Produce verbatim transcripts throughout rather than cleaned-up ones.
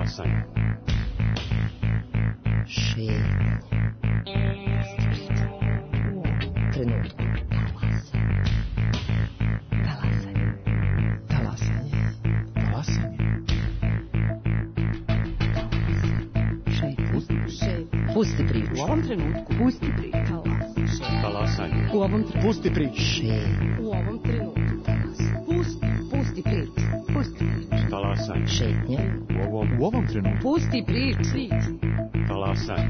Talasanje. Šetnje. U trenutku. Talasanje. Talasanje. Talasanje. Šetnje. Pusti priču. U ovom trenutku. Pusti priču. Talasanje. U ovom trenutku. Pusti priču. Šetnje. U ovom trenutku. Pusti. Pusti priču. Pusti priču. Talasanje. Šetnje. U ovom, u ovom trenutku. Pusti priču. Talasanje.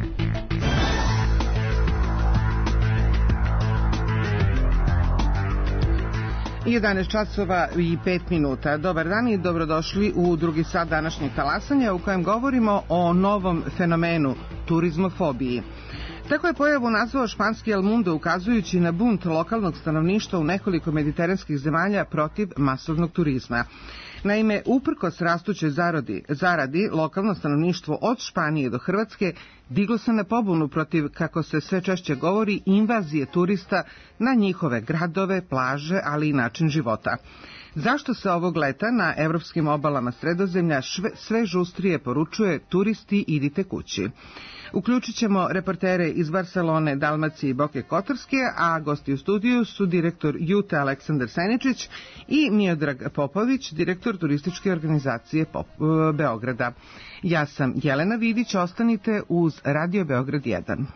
jedanaest časova i pet minuta. Dobar dan i dobrodošli u drugi sat današnjeg talasanja u kojem govorimo o novom fenomenu turizmofobiji. Tako je pojavu nazvao španski El Mundo, ukazujući na bunt lokalnog stanovništva u nekoliko mediteranskih zemalja protiv masovnog turizma. Naime, uprkos rastućoj zaradi, zaradi, lokalno stanovništvo od Španije do Hrvatske diglo se na pobunu protiv, kako se sve češće govori, invazije turista na njihove gradove, plaže, ali i način života. Zašto se ovog leta na evropskim obalama Sredozemlja sve žustrije poručuje turisti idite kući? Uključit ćemo reportere iz Barcelone, Dalmacije i Boke Kotorske, a gosti u studiju su direktor Jute Aleksandar Seničić i Miodrag Popović, direktor turističke organizacije Pop, Beograda. Ja sam Jelena Vidić, ostanite uz Radio Beograd jedan.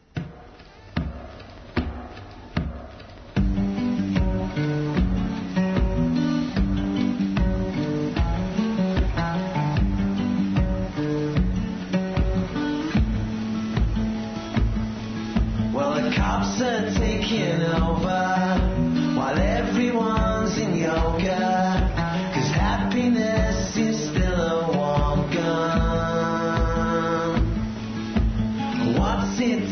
Are taking over while everyone's in yoga, 'cause happiness is still a walk gun. What's it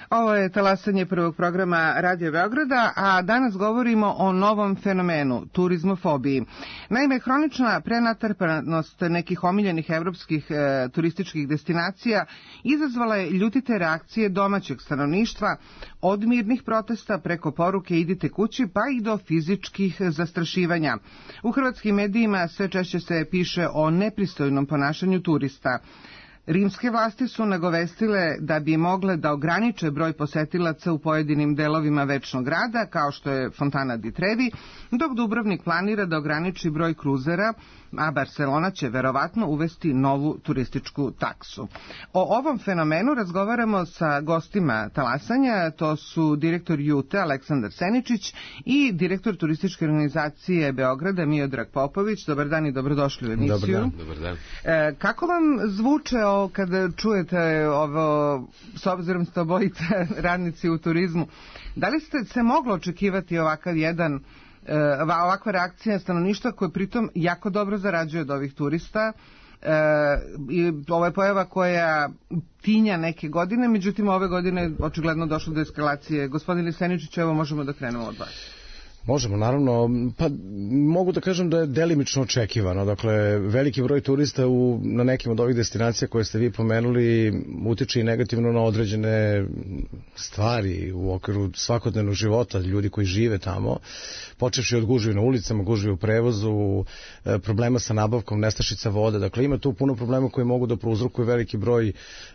Ovo je talasanje prvog programa Radio Beograda, a danas govorimo o novom fenomenu, turizmofobiji. Naime, hronična prenatrpanost nekih omiljenih evropskih e, turističkih destinacija izazvala je ljutite reakcije domaćeg stanovništva, od mirnih protesta preko poruke idite kući pa i do fizičkih zastrašivanja. U hrvatskim medijima sve češće se piše o nepristojnom ponašanju turista. Rimske vlasti su nagovestile da bi mogle da ograniče broj posetilaca u pojedinim delovima večnog grada, kao što je Fontana di Trevi, dok Dubrovnik planira da ograniči broj kruzera, a Barcelona će verovatno uvesti novu turističku taksu. O ovom fenomenu razgovaramo sa gostima talasanja, to su direktor Jute Aleksandar Seničić i direktor turističke organizacije Beograda Miodrag Popović. Dobar dan i dobrodošli u emisiju. Dobar dan. Dobar dan. E, kako vam zvuče o, kada čujete ovo, s obzirom ste obojice radnici u turizmu, da li ste se moglo očekivati ovakav jedan ovakva reakcija stanovništva koje pritom jako dobro zarađuje od ovih turista? E, i ovo je pojava koja tinja neke godine, međutim ove godine očigledno došlo do eskalacije. Gospodine Seničić, evo možemo da krenemo od vas. Možemo, naravno. Pa mogu da kažem da je delimično očekivano. Dakle, veliki broj turista u, na nekim od ovih destinacija koje ste vi pomenuli utiče i negativno na određene stvari u okviru svakodnevnog života, ljudi koji žive tamo, počevši od gužvi na ulicama, gužvi u prevozu, problema sa nabavkom nestašica vode. Dakle, ima tu puno problema koji mogu da prouzrokuju veliki broj e,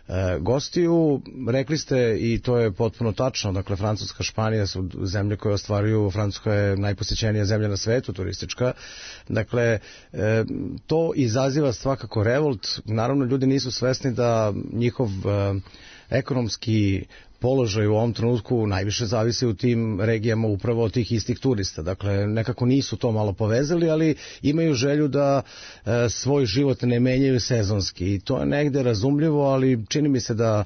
gostiju. Rekli ste, i to je potpuno tačno, dakle, Francuska, Španija su zemlje koje ostvaruju, Francuska je najposjećenija zemlja na svetu turistička. Dakle, e, to izaziva svakako revolt. Naravno, ljudi nisu svesni da njihov e, ekonomski položaj u ovom trenutku najviše zavisi u tim regijama upravo od tih istih turista. Dakle, nekako nisu to malo povezali, ali imaju želju da e, svoj život ne menjaju sezonski. I to je negde razumljivo, ali čini mi se da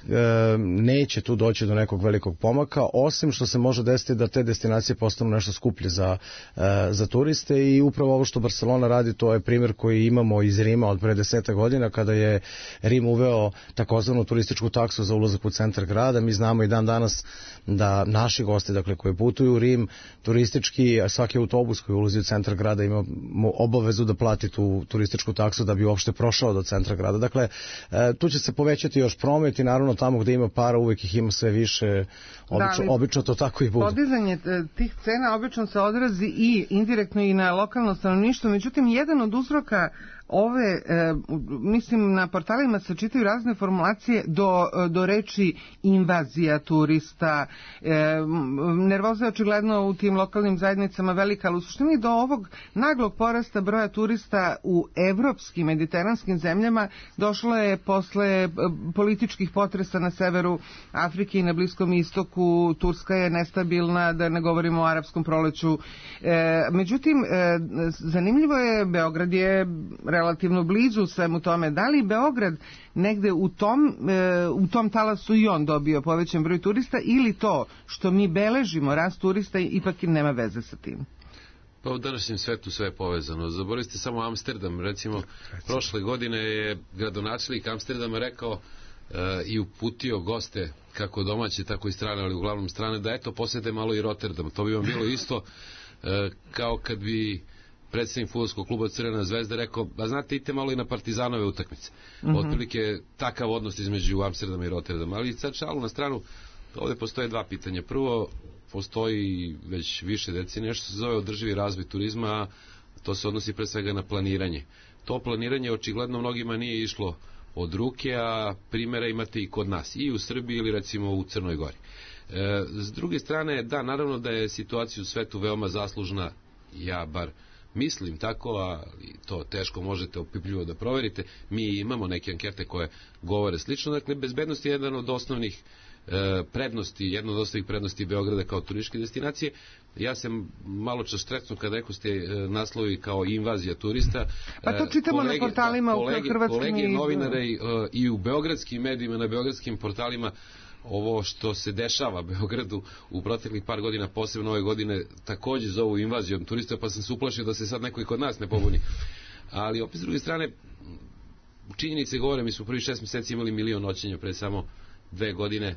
e, neće tu doći do nekog velikog pomaka, osim što se može desiti da te destinacije postanu nešto skuplje za, e, za turiste. I upravo ovo što Barcelona radi, to je primjer koji imamo iz Rima od pre deseta godina, kada je Rim uveo takozvanu turističku taksu za ulazak u centar grada. Mi znamo i dan danas da naši gosti, dakle, koji putuju u Rim turistički, svaki autobus koji ulazi u centar grada ima obavezu da plati tu turističku taksu da bi uopšte prošao do centra grada. Dakle, tu će se povećati još promet i naravno tamo gde ima para uvek ih ima sve više, obično, da, obično to tako i bude. Podizanje tih cena obično se odrazi i indirektno i na lokalno stanovništvo, međutim, jedan od uzroka ove, e, mislim, na portalima se čitaju razne formulacije do, do reči invazija turista, e, nervoza je očigledno u tim lokalnim zajednicama velika, ali u suštini do ovog naglog porasta broja turista u evropskim, mediteranskim zemljama došlo je posle političkih potresa na severu Afrike i na Bliskom istoku. Turska je nestabilna, da ne govorimo o arapskom proleću. E, međutim, e, zanimljivo je, Beograd je relativno blizu svemu tome. Da li Beograd negde u tom, e, u tom talasu i on dobio povećan broj turista, ili to što mi beležimo rast turista ipak im nema veze sa tim? Pa u današnjem svetu sve je povezano. Zaboravite samo Amsterdam. Recimo, prošle godine je gradonačelnik Amsterdama rekao e, i uputio goste, kako domaće, tako i strane, ali uglavnom strane, da eto, posete malo i Rotterdam. To bi vam bilo isto e, kao kad bi predsjednik fudbalskog kluba Crvena zvezda rekao, a znate, idite malo i na Partizanove utakmice. Mm-hmm. Otprilike takav odnos između Amsterdama i Rotterdama. Ali sad šalu na stranu, ovdje postoje dva pitanja. Prvo, postoji već više decenija što se zove održivi razvoj turizma, a to se odnosi pre svega na planiranje. To planiranje očigledno mnogima nije išlo od ruke, a primjera imate i kod nas, i u Srbiji ili recimo u Crnoj Gori. E, s druge strane, da, naravno da je situacija u svetu veoma zaslužna, ja bar mislim tako, a to teško možete opipljivo da proverite. Mi imamo neke ankete koje govore slično. Dakle, bezbednost je jedan od osnovnih e, prednosti, jedna od osnovnih prednosti Beograda kao turističke destinacije. Ja sam malo čas stresno kada rekao ste e, naslovi kao invazija turista. Pa to čitamo kolege, na portalima da, kolege, u hrvatskim kolege novinare i, e, i u beogradskim medijima, na beogradskim portalima, ovo što se dešava Beogradu u proteklih par godina, posebno ove godine, takođe zovu invazijom turista, pa sam se uplašio da se sad neko i kod nas ne pobuni. Ali opet s druge strane, činjenice govore, mi smo prvi šest meseci imali milion noćenja, pre samo dve godine.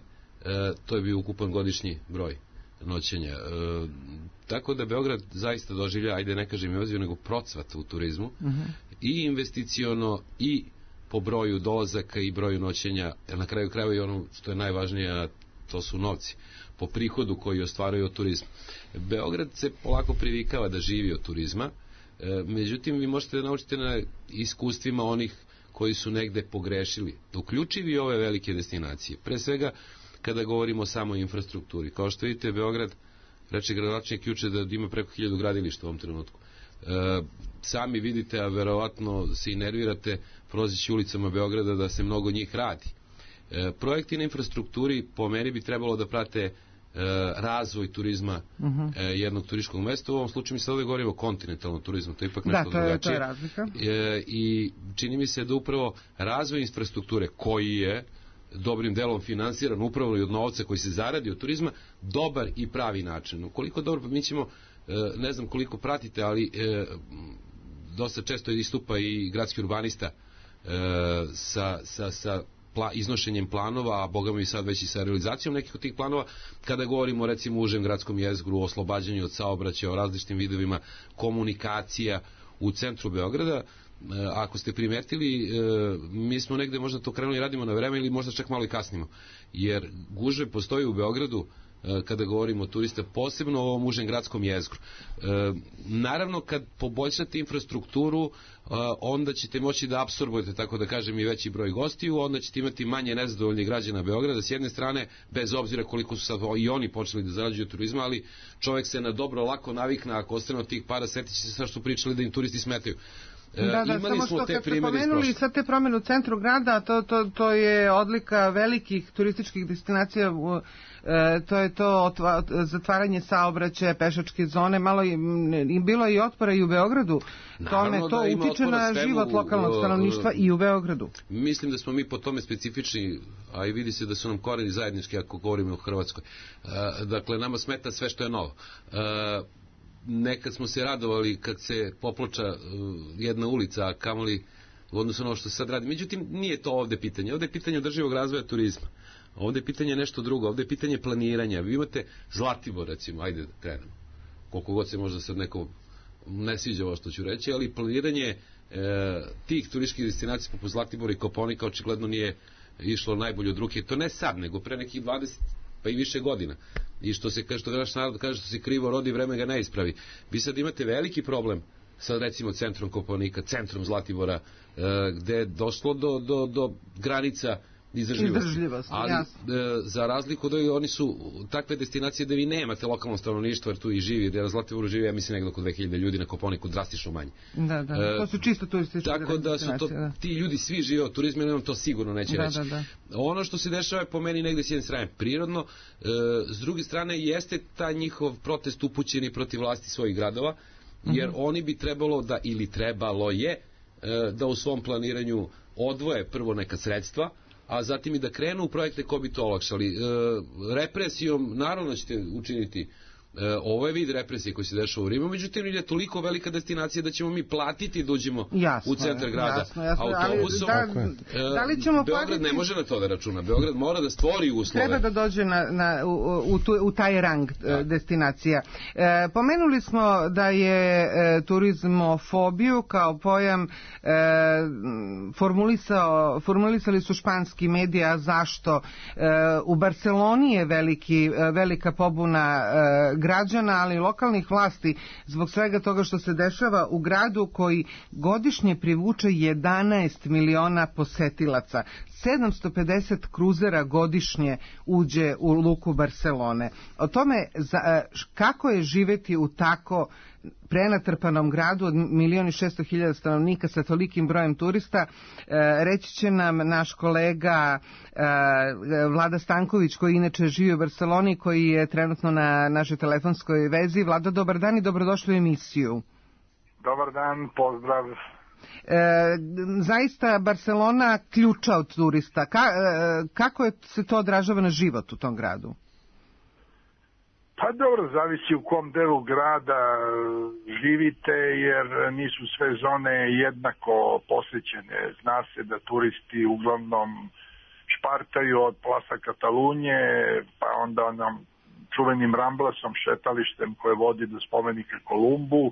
to je bio ukupan godišnji broj noćenja. E, tako da Beograd zaista doživlja, ajde ne kažem invaziju, nego procvat u turizmu, uh-huh. i investiciono i po broju dolazaka i broju noćenja, jer na kraju krajeva i ono što je najvažnije, to su novci, po prihodu koji ostvaruju od turizma. Beograd se polako privikava da živi od turizma, e, međutim vi možete da naučite na iskustvima onih koji su negde pogrešili, uključivi ove velike destinacije. Pre svega, kada govorimo samo o infrastrukturi. Kao što vidite, Beograd, reče gradonačelnik juče da ima preko hiljadu gradilišta u ovom trenutku. E, sami vidite, a verovatno se i nervirate, prozići ulicama Beograda da se mnogo njih radi. E, projekti na infrastrukturi po meni bi trebalo da prate e, razvoj turizma uh-huh. e, jednog turističkog mesta. U ovom slučaju mi se ovdje govorimo o kontinentalnom turizmu, to je ipak nešto da, to je, drugačije. To je razlika. E, I čini mi se da upravo razvoj infrastrukture, koji je dobrim delom finansiran upravo i od novca koji se zaradi od turizma, dobar i pravi način. Ukoliko dobro, mi ćemo, ne znam koliko pratite, ali e, dosta često istupa i gradski urbanista e, sa, sa, sa pla, iznošenjem planova, a boga mi sad već i sa realizacijom nekih od tih planova, kada govorimo recimo o užem gradskom jezgru, o oslobađanju od saobraćaja, o različitim vidovima komunikacija u centru Beograda. Ako ste primetili, mi smo negde možda to krenuli radimo na vreme ili možda čak malo i kasnimo, jer gužve postoji u Beogradu kada govorimo o turista, posebno o ovom užem gradskom jezgru. Naravno, kad poboljšate infrastrukturu, onda ćete moći da apsorbujete, tako da kažem, i veći broj gostiju, onda ćete imati manje nezadovoljnih građana Beograda, s jedne strane, bez obzira koliko su sad i oni počeli da zarađuju turizma, ali čovjek se na dobro lako navikna, ako ostane od tih para, setit će se sve što pričali da im turisti smetaju. Da, da, samo što kad ste pomenuli sad te promjene u centru grada, to, to, to je odlika velikih turističkih destinacija, e, to je to otva, zatvaranje saobraćaja, pešačke zone, malo je, i bilo je i otpora i u Beogradu, tome, to da utiče na život lokalnog stanovništva i u Beogradu. Mislim da smo mi po tome specifični, a i vidi se da su nam koreni zajednički ako govorimo o Hrvatskoj. E, dakle, nama smeta sve što je novo. E, Nekad smo se radovali kad se poploča uh, jedna ulica, a kamoli u odnosu na ono što se sad radi. Međutim, nije to ovde pitanje. Ovde je pitanje održivog razvoja turizma. Ovde je pitanje nešto drugo. Ovde je pitanje planiranja. Vi imate Zlatibor, recimo, ajde da krenemo. Koliko god se možda sad neko ne sviđa ovo što ću reći, ali planiranje e, tih turističkih destinacija poput Zlatibora i Kopaonika očigledno nije išlo najbolje od ruke. To ne sad, nego pre nekih dvadeset pa i više godina. I što se kaže, što naš narod kaže, što se krivo rodi, vreme ga ne ispravi. Vi sad imate veliki problem sa recimo centrom Kopaonika, centrom Zlatibora, e, gde je došlo do, do, do granica izdržljivosti. Izdržljivosti, ali e, za razliku da oni su takve destinacije da vi nemate lokalno stanovništvo, jer tu i živi, jer na Zlatiboru živi, ja mislim, negdje oko dve hiljade ljudi, na Kopaoniku drastično manje. Da, da, e, to su čisto turističke tako da su to, da. Ti ljudi svi žive od turizma, jer to sigurno neće da, reći. Da, da. Ono što se dešava je po meni negdje s jedne strane prirodno, e, s druge strane jeste ta njihov protest upućeni protiv vlasti svojih gradova, jer uh-huh. oni bi trebalo da, ili trebalo je, e, da u svom planiranju odvoje prvo neka sredstva, a zatim i da krenu u projekte ko bi to olakšali. E, represijom naravno ćete učiniti e, ovo je vid represije koji se dešava u Rimu, međutim je toliko velika destinacija da ćemo mi platiti da uđemo jasno, u centar grada jasno, jasno, autobusom. Ali, da, da li ćemo Beograd platiti... ne može na to da računa. Beograd mora da stvori uslove. Treba da dođe na, na, u, u, tu, u taj rang da. destinacija. E, pomenuli smo da je e, turizmofobiju kao pojam e, formulisao, formulisali su španski mediji, a zašto? E, u Barceloni je veliki, velika pobuna e, građana, ali i lokalnih vlasti zbog svega toga što se dešava u gradu koji godišnje privuče jedanaest miliona posetilaca. sedamsto pedeset kruzera godišnje uđe u luku Barcelone. O tome za, kako je živeti u tako prenatrpanom gradu od milion i šesto hiljada stanovnika sa tolikim brojem turista, reći će nam naš kolega Vlada Stanković, koji inače živi u Barceloni, koji je trenutno na našoj telefonskoj vezi. Vlada, dobar dan i dobrodošli u emisiju. Dobar dan, pozdrav. E, zaista Barcelona ključa od turista. Ka, e, kako je, se to odražava na život u tom gradu? Pa dobro, zavisi u kom delu grada živite, jer nisu sve zone jednako posećene. Zna se da turisti uglavnom špartaju od Plasa Katalunje, pa onda nam čuvenim Ramblasom, šetalištem koje vodi do spomenika Kolumbu,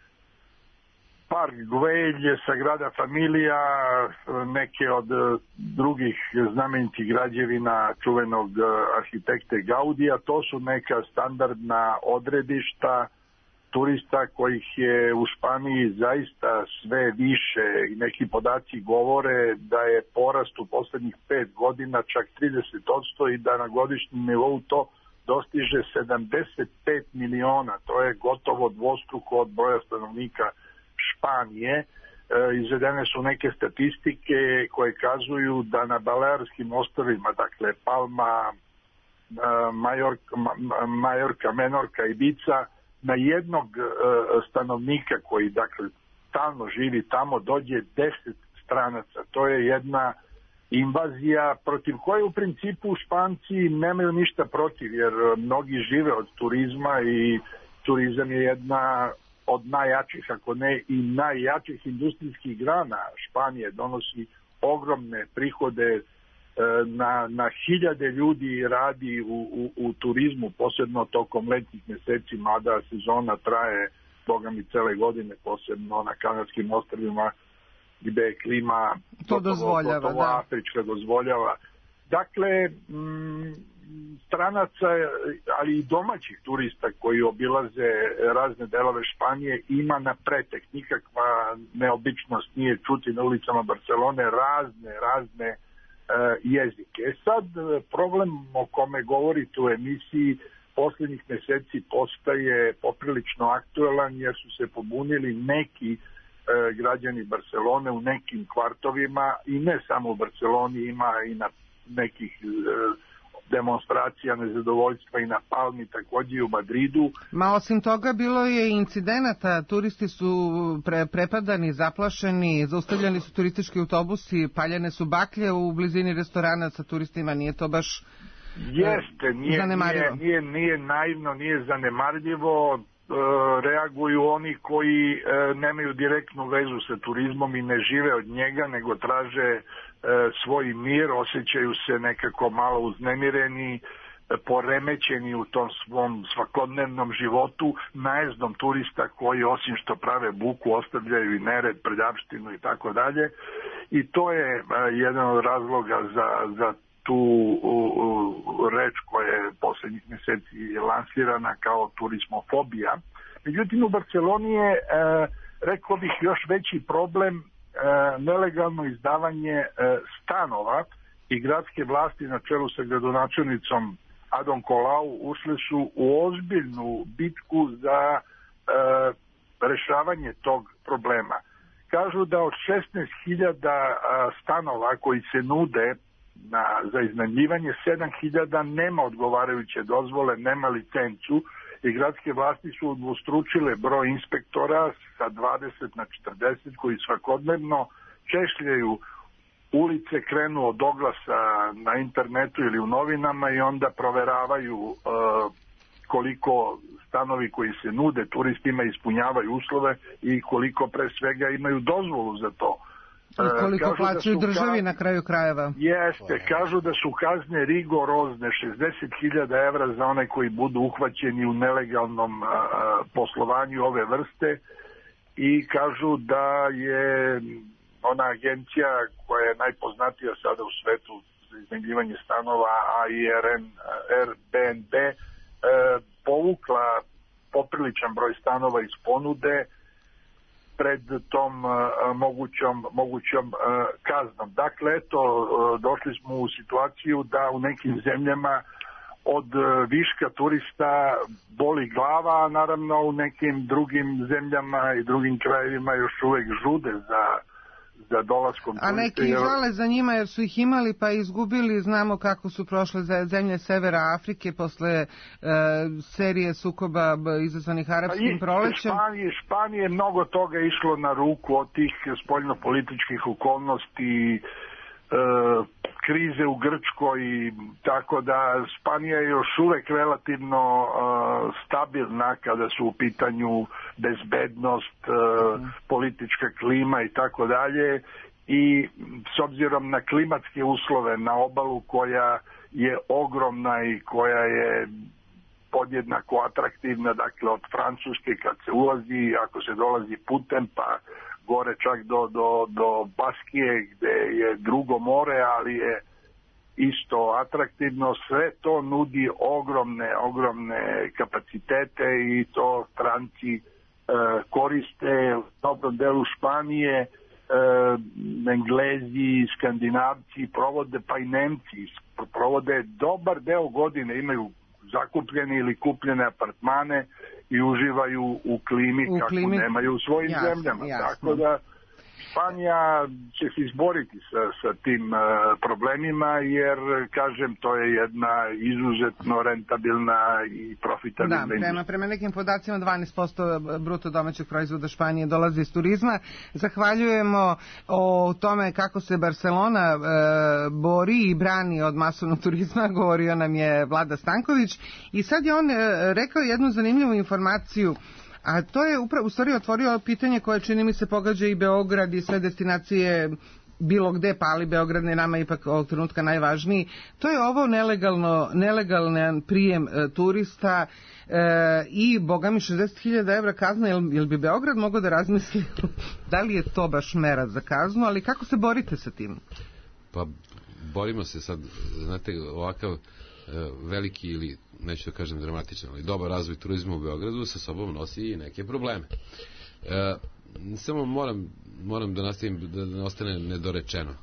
Park Güell, Sagrada Familia, neke od drugih znamenitih građevina čuvenog arhitekte Gaudija. To su neka standardna odredišta turista kojih je u Španiji zaista sve više i neki podaci govore da je porast u poslednjih pet godina čak trideset posto i da na godišnjem nivou to dostiže sedamdeset pet miliona. To je gotovo dvostruko od broja stanovnika Španije. E, izvedene su neke statistike koje kazuju da na Balearskim ostrvima, dakle Palma, Majorka, Majorka, Menorka i Ibiza, na jednog e, stanovnika koji dakle stalno živi tamo dođe deset stranaca. To je jedna invazija protiv koje u principu Španci nemaju ništa protiv, jer mnogi žive od turizma i turizam je jedna od najjačih, ako ne i najjačih industrijskih grana Španije. Donosi ogromne prihode, na, na hiljade ljudi radi u, u, u turizmu, posebno tokom letnjih meseci, mada sezona traje boga mi cele godine, posebno na Kanarskim ostrvima gde je klima to gotovo, dozvoljava, gotovo da. afrička dozvoljava. Dakle, m, stranaca, ali i domaćih turista koji obilaze razne delove Španije ima na pretek. Nikakva neobičnost nije čuti na ulicama Barcelone razne, razne e, jezike. E sad, problem o kome govorite u emisiji poslednjih meseci postaje poprilično aktuelan jer su se pobunili neki e, građani Barcelone u nekim kvartovima i ne samo u Barceloni, ima i na nekih e, demonstracija nezadovoljstva i na Palmi, takođe i u Madridu. Ma osim toga bilo je incidenata, turisti su pre, prepadani, zaplašeni, zaustavljani su turistički autobusi, paljene su baklje u blizini restorana sa turistima, nije to baš Jeste, nije, zanemarljivo. Nije, nije, nije naivno, nije zanemarljivo, e, reaguju oni koji e, nemaju direktnu vezu sa turizmom i ne žive od njega, nego traže svoj mir, osjećaju se nekako malo uznemireni, poremećeni u tom svom svakodnevnom životu, najezdom turista koji osim što prave buku ostavljaju i nered, prljavštinu i tako dalje. I to je jedan od razloga za, za tu u, u, reč koja je poslednjih meseci lansirana kao turizmofobija. Međutim, u Barceloni je, e, rekao bih, još veći problem nelegalno izdavanje stanova i gradske vlasti na čelu sa gradonačelnicom Adom Colau ušle su u ozbiljnu bitku za e, rešavanje tog problema. Kažu da od šesnaest hiljada stanova koji se nude na, za iznajmljivanje, sedam hiljada nema odgovarajuće dozvole, nema licencu i gradske vlasti su udvostručile broj inspektora sa dvadeset na četrdeset koji svakodnevno češljaju ulice, krenu od oglasa na internetu ili u novinama i onda proveravaju uh, koliko stanovi koji se nude turistima ispunjavaju uslove i koliko pre svega imaju dozvolu za to. I koliko plaćaju da državi kazne, na kraju krajeva. Jeste, kažu da su kazne rigorozne, šezdeset hiljada evra za one koji budu uhvaćeni u nelegalnom a, poslovanju ove vrste i kažu da je ona agencija koja je najpoznatija sada u svetu za iznajmljivanje stanova, A I R N, Airbnb, e, povukla popriličan broj stanova iz ponude pred tom uh, mogućom, mogućom uh, kaznom. Dakle, eto, uh, došli smo u situaciju da u nekim zemljama od uh, viška turista boli glava, a naravno u nekim drugim zemljama i drugim krajevima još uvek žude za za dolaskom turista. A neki jer... žale za njima jer su ih imali pa izgubili, znamo kako su prošle zemlje Severa Afrike posle e, serije sukoba izazvanih arapskim prolećem. Španije, Španije mnogo toga išlo na ruku od tih spoljnopolitičkih okolnosti, e, krize u Grčkoj, tako da Španija je još uvek relativno uh, stabilna kada su u pitanju bezbednost, uh, politička klima i tako dalje. i s obzirom na klimatske uslove na obalu koja je ogromna i koja je podjednako atraktivna, dakle od Francuske kad se ulazi, ako se dolazi putem, pa gore čak do, do, do Baskije gde je drugo more, ali je isto atraktivno, sve to nudi ogromne, ogromne kapacitete i to stranci e, koriste u dobrom delu Španije, e, Englezi, Skandinavci provode, pa i Nemci provode dobar deo godine, imaju zakupljene ili kupljene apartmane i uživaju u klimi u kako klimi, nemaju u svojim jasno, zemljama. jasno. Tako da Španija će se izboriti sa, sa tim uh, problemima, jer, kažem, to je jedna izuzetno rentabilna i profitabilna Da, prema, industrija. prema nekim podacima dvanaest posto bruto domaćeg proizvoda Španije dolazi iz turizma. Zahvaljujemo o tome kako se Barcelona e, bori i brani od masovnog turizma, govorio nam je Vlada Stanković i sad je on e, rekao jednu zanimljivu informaciju. A to je upravo u stvari otvorio pitanje koje čini mi se pogađa i Beograd i sve destinacije bilo gde, pa ali Beograd je nama ipak ovog trenutka najvažniji. To je ovo nelegalno, nelegalni prijem e, turista e, i boga mi šezdeset hiljada evra kazna. Jel, jel bi Beograd mogao da razmisli da li je to baš mera za kaznu, ali kako se borite sa tim? Pa borimo se sad, znate, ovakav veliki ili, neću da kažem dramatičan, ali dobar razvoj turizma u Beogradu sa sobom nosi i neke probleme. E, samo moram, moram da nastavim, da ne ostane nedorečeno, e,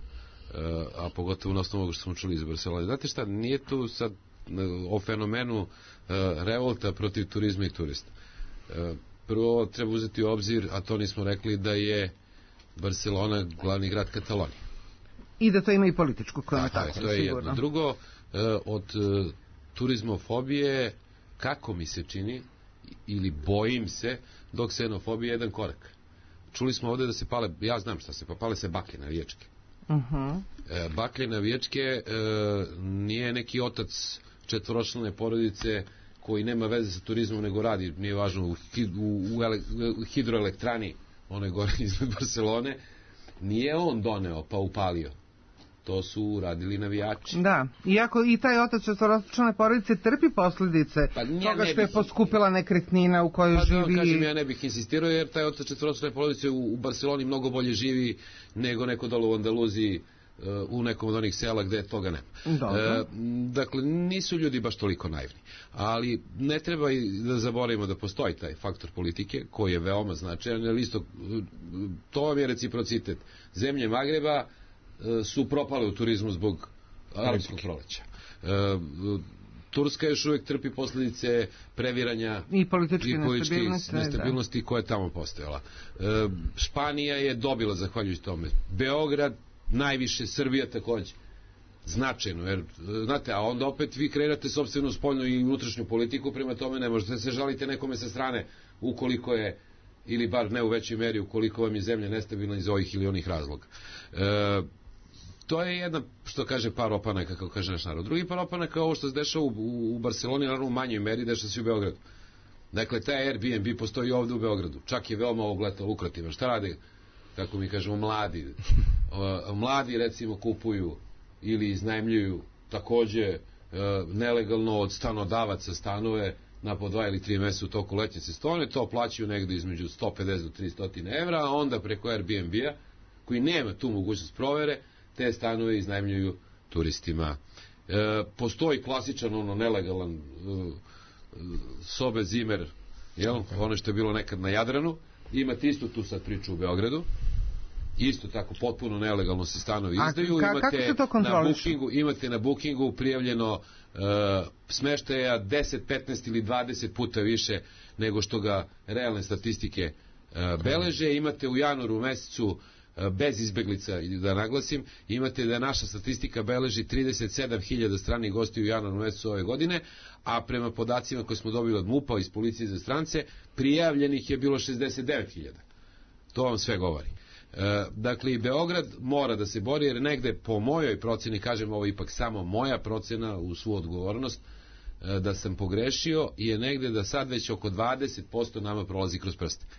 a pogotovo na osnovu što smo čuli iz Barcelone. Znate šta, nije tu sad o fenomenu e, revolta protiv turizma i turista. E, prvo treba uzeti u obzir, a to nismo rekli, da je Barcelona glavni grad Katalonije. I da to ima i političku konotaciju. To je jedno. Drugo, od turizmofobije, kako mi se čini, ili bojim se, do ksenofobije jedan korak. Čuli smo ovde da se pale, ja znam šta se, pa pale se baklje navijačke. Uh-huh. Baklje navijačke nije neki otac četvoročlane porodice koji nema veze sa turizmom, nego radi, nije važno, u, u, u hidroelektrani, onoj gore iznad Barcelone, nije on doneo pa upalio. To su radili navijači. Da, iako i taj otac četvoročlane porodice trpi posljedice pa toga što bih, je poskupila nekretnina u kojoj pa živi. Pa kažem, ja ne bih insistirao, jer taj otac četvoročlane porodice u, u Barceloni mnogo bolje živi nego neko dole u Andaluziji, u nekom od onih sela gde toga nema. Dobro. E, dakle, nisu ljudi baš toliko naivni. Ali ne treba i da zaboravimo da postoji taj faktor politike, koji je veoma značajan, jer isto, to vam je reciprocitet. Zemlje Magreba su propale u turizmu zbog arapskog proleća. E, Turska još uvijek trpi posljedice previranja i političke, i političke nestabilnosti, nestabilnosti koja je tamo postojala. E, Španija je dobila zahvaljujući tome. Beograd najviše, Srbija takođe. Značajno, jer, znate, a onda opet vi kreirate sopstvenu spoljnu i unutrašnju politiku, prema tome ne možete se žalite nekome sa strane ukoliko je, ili bar ne u većoj meri, ukoliko vam je zemlja nestabilna iz ovih ili onih razloga. E, to je jedna, što kaže, par opanaka, kako kaže naš narod. Drugi par opanaka, ovo što se dešava u, u Barceloni, naravno u manjoj meri, dešava se u Beogradu. Dakle, taj Airbnb postoji ovde u Beogradu. Čak je veoma ovog leta lukrativan. Šta rade, kako mi kažemo, mladi? O, mladi, recimo, kupuju ili iznajmljuju takođe e, nelegalno od stanodavaca stanove na po dva ili tri meseca u toku letnje sezone, to plaćaju negde između sto pedeset do tristo evra, a onda preko Airbnb-a, koji nema tu mogućnost provere, te stanove iznajmljuju turistima. E, postoji klasičan, ono, nelegalan e, sobe zimer, jel? Ono što je bilo nekad na Jadranu, imate isto tu sad priču u Beogradu, isto tako potpuno nelegalno se stanovi izdaju. A ka, imate kako se to na bookingu, imate na bookingu prijavljeno uh, smeštaja deset, petnaest ili dvadeset puta više nego što ga realne statistike uh, beleže. Imate u januaru mesecu uh, bez izbeglica, da naglasim, imate da naša statistika beleži trideset sedam hiljada stranih gostiju u januaru mesecu ove godine, a prema podacima koje smo dobili od MUP-a iz Policije za strance, prijavljenih je bilo šezdeset devet hiljada. To vam sve govori. E, dakle, i Beograd mora da se bori, jer negde po mojoj proceni, kažem, ovo ipak samo moja procena u svu odgovornost, e, da sam pogrešio, je negde da sad već oko dvadeset posto nama prolazi kroz prste.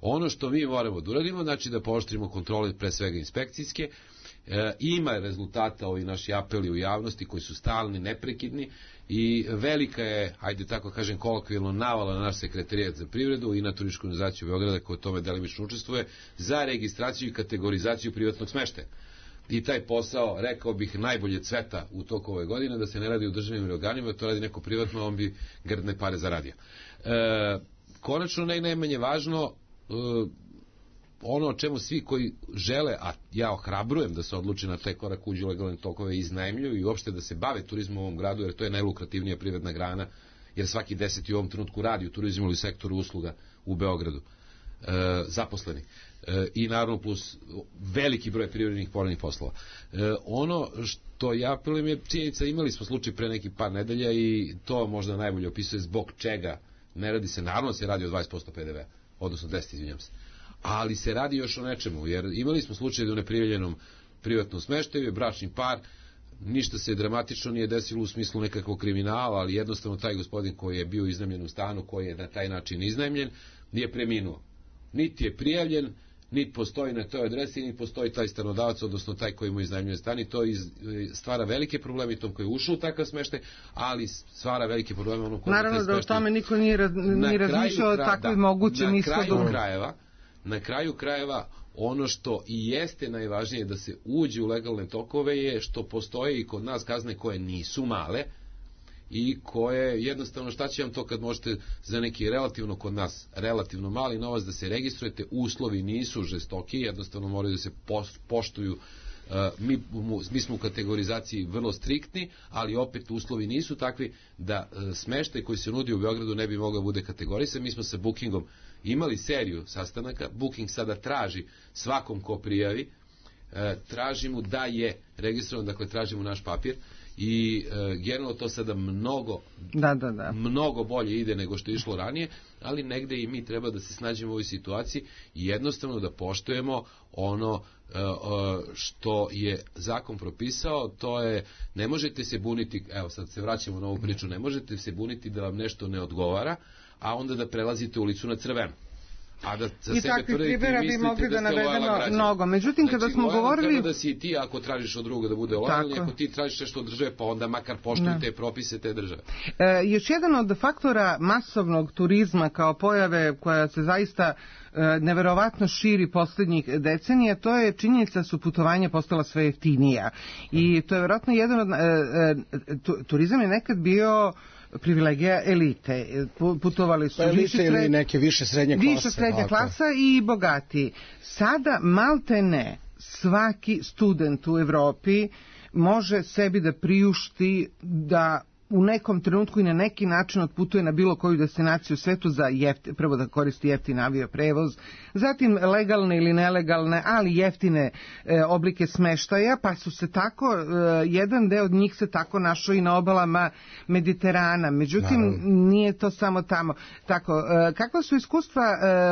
Ono što mi moramo da uradimo, znači da pooštrimo kontrole, pre svega inspekcijske, e, ima rezultata ovi naši apeli u javnosti koji su stalni, neprekidni i velika je, ajde tako kažem kolokvijalno, navala na naš sekretarijat za privredu i na Turističku organizaciju Beograda koja u tome delimično učestvuje za registraciju i kategorizaciju privatnog smeštaja. I taj posao, rekao bih, najbolje cveta u toku ove godine, da se ne radi u državnim organima, to radi neko privatno, on bi grdne pare zaradio. E, konačno, ne najmanje važno, e, ono o čemu svi koji žele, a ja ohrabrujem da se odluče na taj korak, uđu u legalne tokove i iznajmljuju i uopšte da se bave turizmom u ovom gradu, jer to je najlukrativnija privredna grana, jer svaki deseti u ovom trenutku radi u turizmu ili sektoru usluga u Beogradu. E, zaposleni. E, I naravno plus veliki broj privrednih porednih poslova. E, ono što ja apelujem je činjenica, imali smo slučaj pre nekih par nedelja i to možda najbolje opisuje zbog čega ne radi se, naravno se radi o dvadeset posto pe de ve, odnosno deset, izvinjam se. Ali se radi još o nečemu, jer imali smo slučaj da u neprijavljenom privatnom smeštaju je bračni par, ništa se dramatično nije desilo u smislu nekakvog kriminala, ali jednostavno taj gospodin koji je bio iznajmljen u stanu, koji je na taj način iznajmljen, nije preminuo. Niti je prijavljen, niti postoji na toj adresi, niti postoji taj stanodavac, odnosno taj koji mu iznajmljuje stan, i to iz, stvara velike probleme i tom koji je ušao u takav smeštaj, ali stvara velike probleme onom koji je taj smeštaj. Naravno da o tome niko nije, raz, nije razmišljao o takvoj mogućem ishodu. Na kraju krajeva, na kraju krajeva, ono što i jeste najvažnije da se uđe u legalne tokove je što postoje i kod nas kazne koje nisu male i koje jednostavno, šta će vam to kad možete za neki relativno kod nas relativno mali novac da se registrujete, uslovi nisu žestoki, jednostavno moraju da se poštuju. Mi, mi smo u kategorizaciji vrlo striktni, ali opet uslovi nisu takvi da smeštaj koji se nudi u Beogradu ne bi mogao bude kategorisan. Mi smo sa Bookingom imali seriju sastanaka. Booking sada traži svakom ko prijavi, traži mu da je registrovan, dakle traži mu naš papir i e, generalno to sada mnogo da, da, da. mnogo bolje ide nego što je išlo ranije, ali negde i mi treba da se snađemo u ovoj situaciji i jednostavno da poštujemo ono e, e, što je zakon propisao. To je, ne možete se buniti, evo sad se vraćamo na ovu priču, ne možete se buniti da vam nešto ne odgovara, a onda da prelazite ulicu na crveno. A da za i sebe tvrdite i mislite da ste lojalan građan. Mnogo. Međutim, znači, kada smo govorili... treba da si ti, ako tražiš od druga da bude lojalan, ako ti tražiš nešto od države, pa onda makar poštuj te propise te države. E, još jedan od faktora masovnog turizma kao pojave koja se zaista e, neverovatno širi poslednjih decenija, to je činjenica su putovanja postala sve jeftinija. I to je vjerojatno jedan od... E, e, tu, turizam je nekad bio privilegija elite. Putovali su pa elite više ili neke više srednje klase. Više srednja klasa i bogati. Sada malte ne svaki student u Evropi može sebi da priušti da u nekom trenutku i na neki način otputuje na bilo koju destinaciju u svetu za jefti, prvo da koristi jeftin avioprevoz, zatim legalne ili nelegalne, ali jeftine e, oblike smeštaja, pa su se tako, e, jedan deo od njih se tako našao i na obalama Mediterana. Međutim, naravno, nije to samo tamo. Tako, e, kakva su iskustva e, e,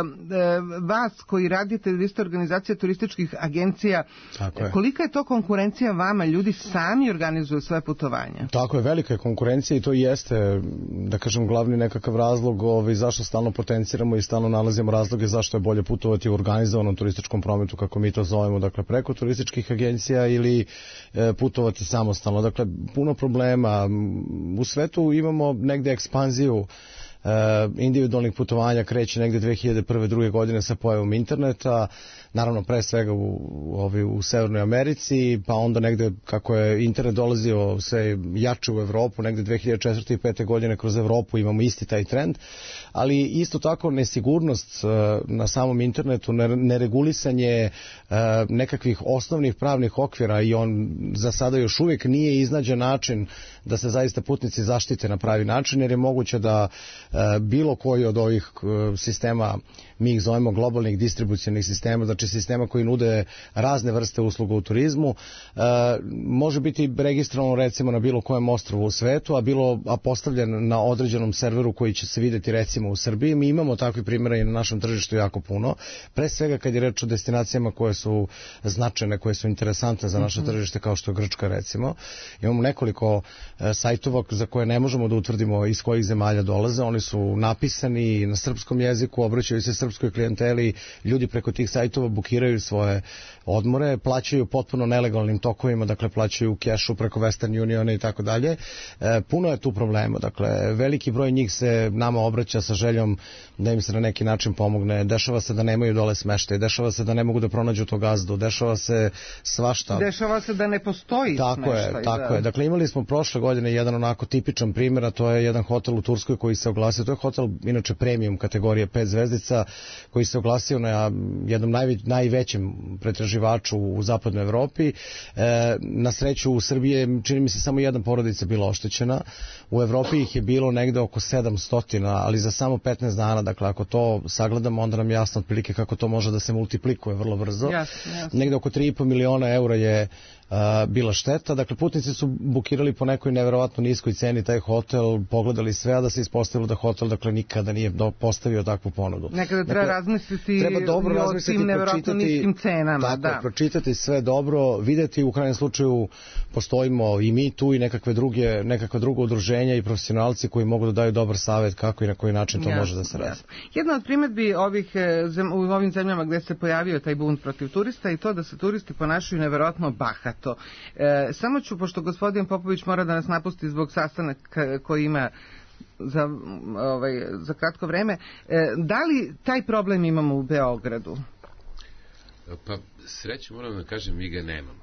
vas koji radite, vi ste organizacija turističkih agencija, tako je. Kolika je to konkurencija vama? Ljudi sami organizuju svoje putovanja. Tako je, velika je konkurencija i to jeste, da kažem, glavni nekakav razlog ovaj, zašto stalno potenciramo i stalno nalazimo razloge zašto je bolje putovati u organizovanom turističkom prometu, kako mi to zovemo, dakle preko turističkih agencija ili e, putovati samostalno. Dakle, puno problema. U svetu imamo negde ekspanziju Uh, individualnih putovanja, kreće negde dve hiljade prve druge godine sa pojavom interneta, naravno pre svega u, u, u Severnoj Americi, pa onda negde kako je internet dolazio sve jače u Evropu, negde dve hiljade četvrte i pete godine kroz Evropu imamo isti taj trend, ali isto tako nesigurnost uh, na samom internetu, neregulisanje uh, nekakvih osnovnih pravnih okvira i on za sada još uvijek nije iznađen način da se zaista putnici zaštite na pravi način, jer je moguće da bilo koji od ovih sistema, mi ih zovemo globalnih distribucionih sistema, znači sistema koji nude razne vrste usluga u turizmu, može biti registrovano recimo na bilo kojem ostrvu u svetu, a bilo a postavljen na određenom serveru koji će se videti recimo u Srbiji. Mi imamo takvi primjera i na našem tržištu jako puno, pre svega kad je reč o destinacijama koje su značajne, koje su interesantne za naše tržište, kao što je Grčka recimo. Imamo nekoliko sajtova za koje ne možemo da utvrdimo iz kojih zemalja dolaze. Oni su napisani na srpskom jeziku, obraćaju se srpskoj klijenteli, ljudi preko tih sajtova bukiraju svoje odmore, plaćaju potpuno nelegalnim tokovima, dakle plaćaju u kešu preko Western Uniona i tako dalje. Puno je tu problema, dakle veliki broj njih se nama obraća sa željom da im se na neki način pomogne. Dešava se da nemaju dole smeštaj, dešava se da ne mogu da pronađu to gazdu, dešava se svašta. Dešava se da ne postoji tako smeštaj. Je, tako da. je. Dakle, imali smo prošle godine jedan onako tipičan primjer, a to je jedan hotel u Turskoj koji se oglasio, to je hotel inače premium kategorije pet zvezdica, koji se oglasio na jednom najveć, najvećem pretraživaču u zapadnoj Evropi. E, na sreću u Srbiji čini mi se samo jedna porodica bila oštećena. U Evropi ih je bilo negde oko sedamsto, ali za samo petnaest dana, dakle ako to sagledamo, onda nam je jasno otprilike kako to može da se multiplikuje vrlo brzo. Jasno, jasno. Negde oko tri i po miliona eura je a, bila šteta. Dakle, putnici su bukirali po nekoj neverovatno niskoj ceni taj hotel, pogledali sve, a da se ispostavilo da hotel dakle nikada nije do, postavio takvu ponudu. Nekada treba dakle, razmisliti treba dobro o tim neverovatno niskim cenama. Tako, da. pročitati sve dobro, videti u krajnjem slučaju postojimo i mi tu i nekakve druge, nekakve druga udruženja i profesionalci koji mogu da daju dobar savjet kako i na koji način to jasno, može da se radi. Jedna od primjedbi ovih, u ovim zemljama gde se pojavio taj bunt protiv turista i to da se turisti ponašaju neverovatno bahato. E, samo ću, pošto gospodin Popović mora da nas napusti zbog sastanaka koji ima za, ovaj, za kratko vreme, e, da li taj problem imamo u Beogradu? Pa sreću moram da kažem, mi ga nemamo.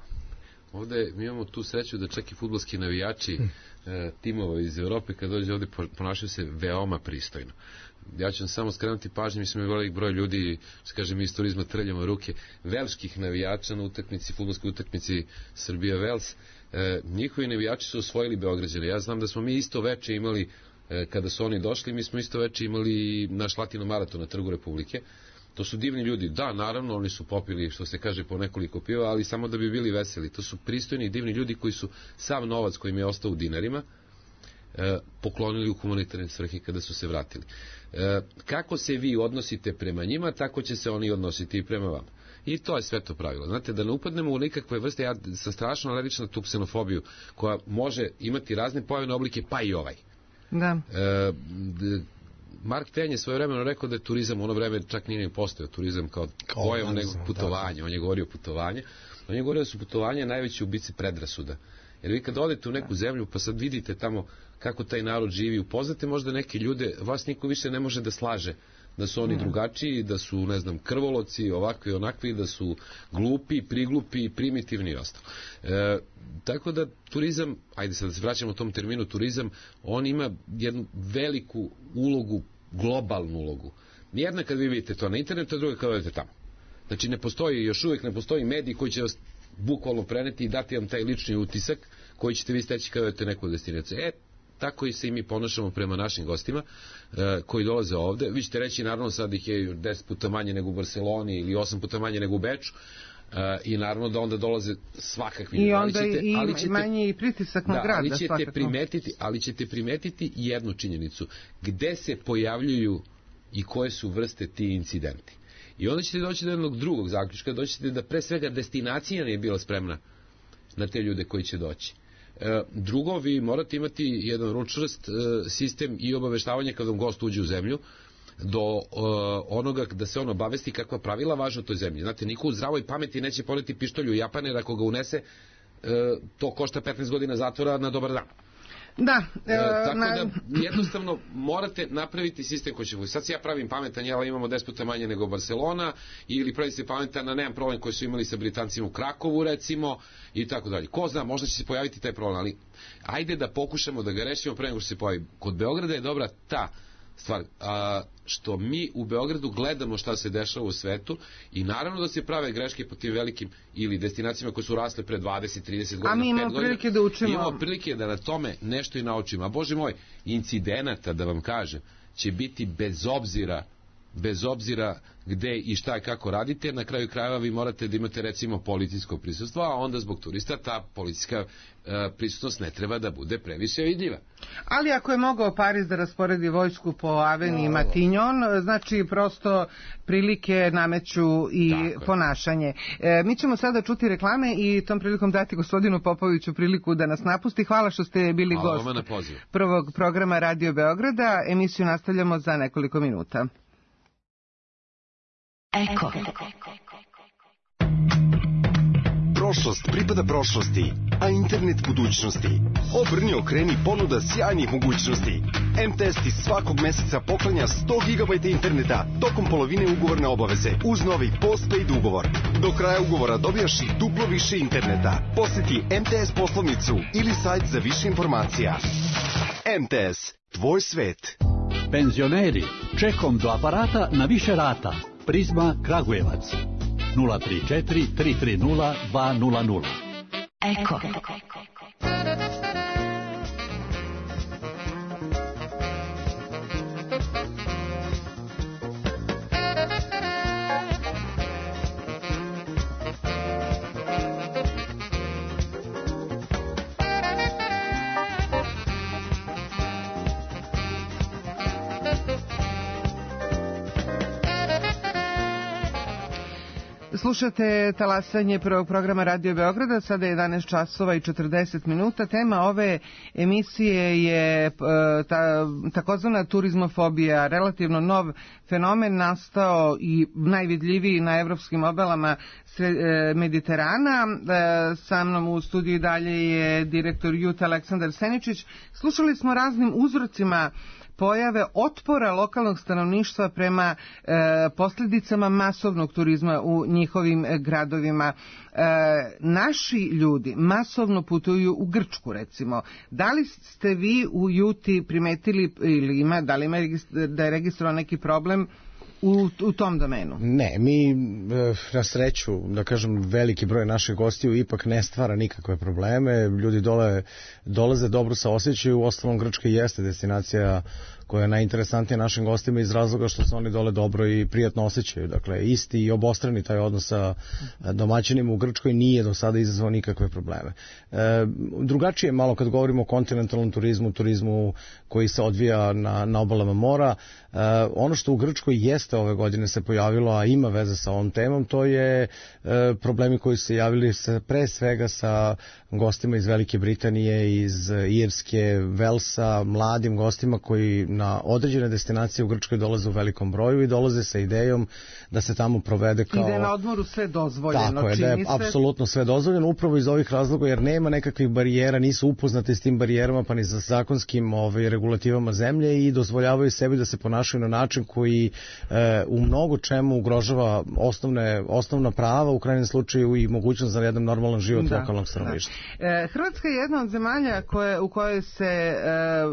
Ovde mi imamo tu sreću da čak i fudbalski navijači e, timova iz Evrope kad dođe ovde ponašaju se veoma pristojno. Ja ću vam samo skrenuti pažnju, mislim je velik broj ljudi, što kažem mi iz turizma trljamo ruke, velških navijača na utakmici, fudbalskoj utakmici Srbija-Vels. E, njihovi navijači su osvojili Beograđane. Ja znam da smo mi isto veče imali, e, kada su oni došli, mi smo isto veče imali naš Latino maraton na Trgu Republike. To su divni ljudi, da, naravno, oni su popili, što se kaže, po nekoliko piva, ali samo da bi bili veseli. To su pristojni i divni ljudi koji su sav novac koji im je ostao u dinarima e, poklonili u humanitarne svrhe kada su se vratili. E, kako se vi odnosite prema njima, tako će se oni odnositi i prema vama. I to je sve to pravilo. Znate, da ne upadnemo u nikakve vrste, ja sam strašno alergična na tu ksenofobiju, koja može imati razne pojavne oblike, pa i ovaj. Da. E, d, Mark Twain je svoje vremeno rekao da je turizam, u ono vreme čak nije ni postojao turizam kao pojav nego putovanje, on je govorio putovanje, on je govorio da su putovanje najveći ubice predrasuda. Jer vi kad odete u neku zemlju pa sad vidite tamo kako taj narod živi, upoznate možda neke ljude, vas niko više ne može da slaže da su oni drugačiji, da su, ne znam, krvoloci, ovakvi, onakvi, da su glupi, priglupi, primitivni i ostalo. E, tako da turizam, ajde sad da se vraćamo u tom terminu turizam, on ima jednu veliku ulogu, globalnu ulogu. Jedna kad vi vidite to na internetu, a druga kad odete tamo. Znači ne postoji, još uvijek ne postoji medij koji će vas bukvalno preneti i dati vam taj lični utisak koji ćete vi steći kad odete neku destinaciju. E, tako i se i mi ponašamo prema našim gostima e, koji dolaze ovde. Vi ćete reći, naravno, sad ih je deset puta manje nego u Barceloni ili osam puta manje nego u Beču. E, I naravno da onda dolaze svakakvi. I onda ali ćete, i ali ćete, manji i pritisak na da, grad. Ali ćete, svakako. primetiti, ali ćete primetiti jednu činjenicu. Gde se pojavljuju i koje su vrste ti incidenti. I onda ćete doći do jednog drugog zaključka. Doći ćete da pre svega destinacija nije bila spremna na te ljude koji će doći. Drugo, vi morate imati jedan čvrst sistem i obaveštavanja kada vam gost uđe u zemlju do uh, onoga da se on obavesti kakva pravila važe u toj zemlji. Znate, niko u zdravoj pameti neće poneti pištolju u Japan, jer ako ga unese, uh, to košta petnaest godina zatvora na dobar dan. Da, e, tako na... da jednostavno morate napraviti sistem koji će vući. Sad se ja pravim pametan, jel imamo deset puta manje nego Barcelona, ili pravim se pametan na nemam problem koji su imali sa Britancima u Krakovu recimo i tako dalje. Ko zna, možda će se pojaviti taj problem, ali ajde da pokušamo da ga rešimo pre nego što se pojavi. Kod Beograda je dobra ta stvar, a, što mi u Beogradu gledamo šta se dešava u svetu i naravno da se prave greške po tim velikim ili destinacijama koje su rasle pre dvadeset trideset godina. A mi imamo prilike da učimo. Imamo prilike da na tome nešto i naučimo. A Bože moj, incidenata, da vam kažem, će biti bez obzira bez obzira gde i šta i kako radite, na kraju krajeva vi morate da imate recimo policijsko prisustvo, a onda zbog turista ta policijska e, prisutnost ne treba da bude previše vidljiva. Ali ako je mogao Pariz da rasporedi vojsku po Aveniji no. Matignon, znači prosto prilike nameću i tako ponašanje. E, mi ćemo sada čuti reklame i tom prilikom dati gospodinu Popoviću priliku da nas napusti. Hvala što ste bili gost prvog programa Radio Beograda. Emisiju nastavljamo za nekoliko minuta. Eko. Prošlost pripada prošlosti, a internet budućnosti. Obrni, okreni, ponuda sjajnih mogućnosti. em te es ti svakog meseca poklanja sto gigabajta interneta tokom polovine ugovorne obaveze uz novi postpaid ugovor. Do kraja ugovora dobijaš i duplo više interneta. Poseti em te es poslovnicu ili sajt za više informacija. em te es, tvoj svet. Penzioneri, čekom do aparata na više rata. Prizma Kragujevac. nula tri četiri tri tri nula dva nula nula. Eko. Slušate talasanje prvog programa Radio Beograda, sada je jedanaest časova i četrdeset minuta. Tema ove emisije je ta, takozvana turizmofobija, relativno nov fenomen nastao i najvidljiviji na evropskim obalama Mediterana. Sa mnom u studiju dalje je direktor Jute Aleksandar Seničić. Slušali smo raznim uzrocima pojave otpora lokalnog stanovništva prema e, posljedicama masovnog turizma u njihovim gradovima. E, naši ljudi masovno putuju u Grčku, recimo. Da li ste vi u Juti primetili ili ima, da li ima da je registrovan neki problem U, u tom domenu? Ne, mi na sreću, da kažem, veliki broj naših gostiju ipak ne stvara nikakve probleme. Ljudi dole dolaze, dobro se osjećaju. U ostalom, Grčka jeste destinacija koja je najinteresantnija našim gostima iz razloga što se oni dole dobro i prijatno osjećaju. Dakle, isti i obostrani taj odnos sa domaćinima u Grčkoj nije do sada izazvao nikakve probleme. E, drugačije malo kad govorimo o kontinentalnom turizmu, turizmu koji se odvija na, na obalama mora. E, ono što u Grčkoj jeste ove godine se pojavilo, a ima veze sa ovom temom, to je e, problemi koji su se javili sa, pre svega sa gostima iz Velike Britanije, iz Irske, Velsa, mladim gostima koji na određene destinacije u Grčkoj dolaze u velikom broju i dolaze sa idejom da se tamo provede kao... I da je na odmoru sve dozvoljeno. Tako je, da je apsolutno sve dozvoljeno, upravo iz ovih razloga, jer nema nekakvih barijera, nisu upoznati s tim barijerama, pa ni sa zakonskim ovaj, regulativama zemlje i dozvoljavaju sebi da se ponašaju na način koji e, u mnogo čemu ugrožava osnovne, osnovna prava, u krajnjem slučaju i mogućnost za jedan normalan život da, lokalnog stanovništva. E, Hrvatska je jedna od zemalja koje, u kojoj se e,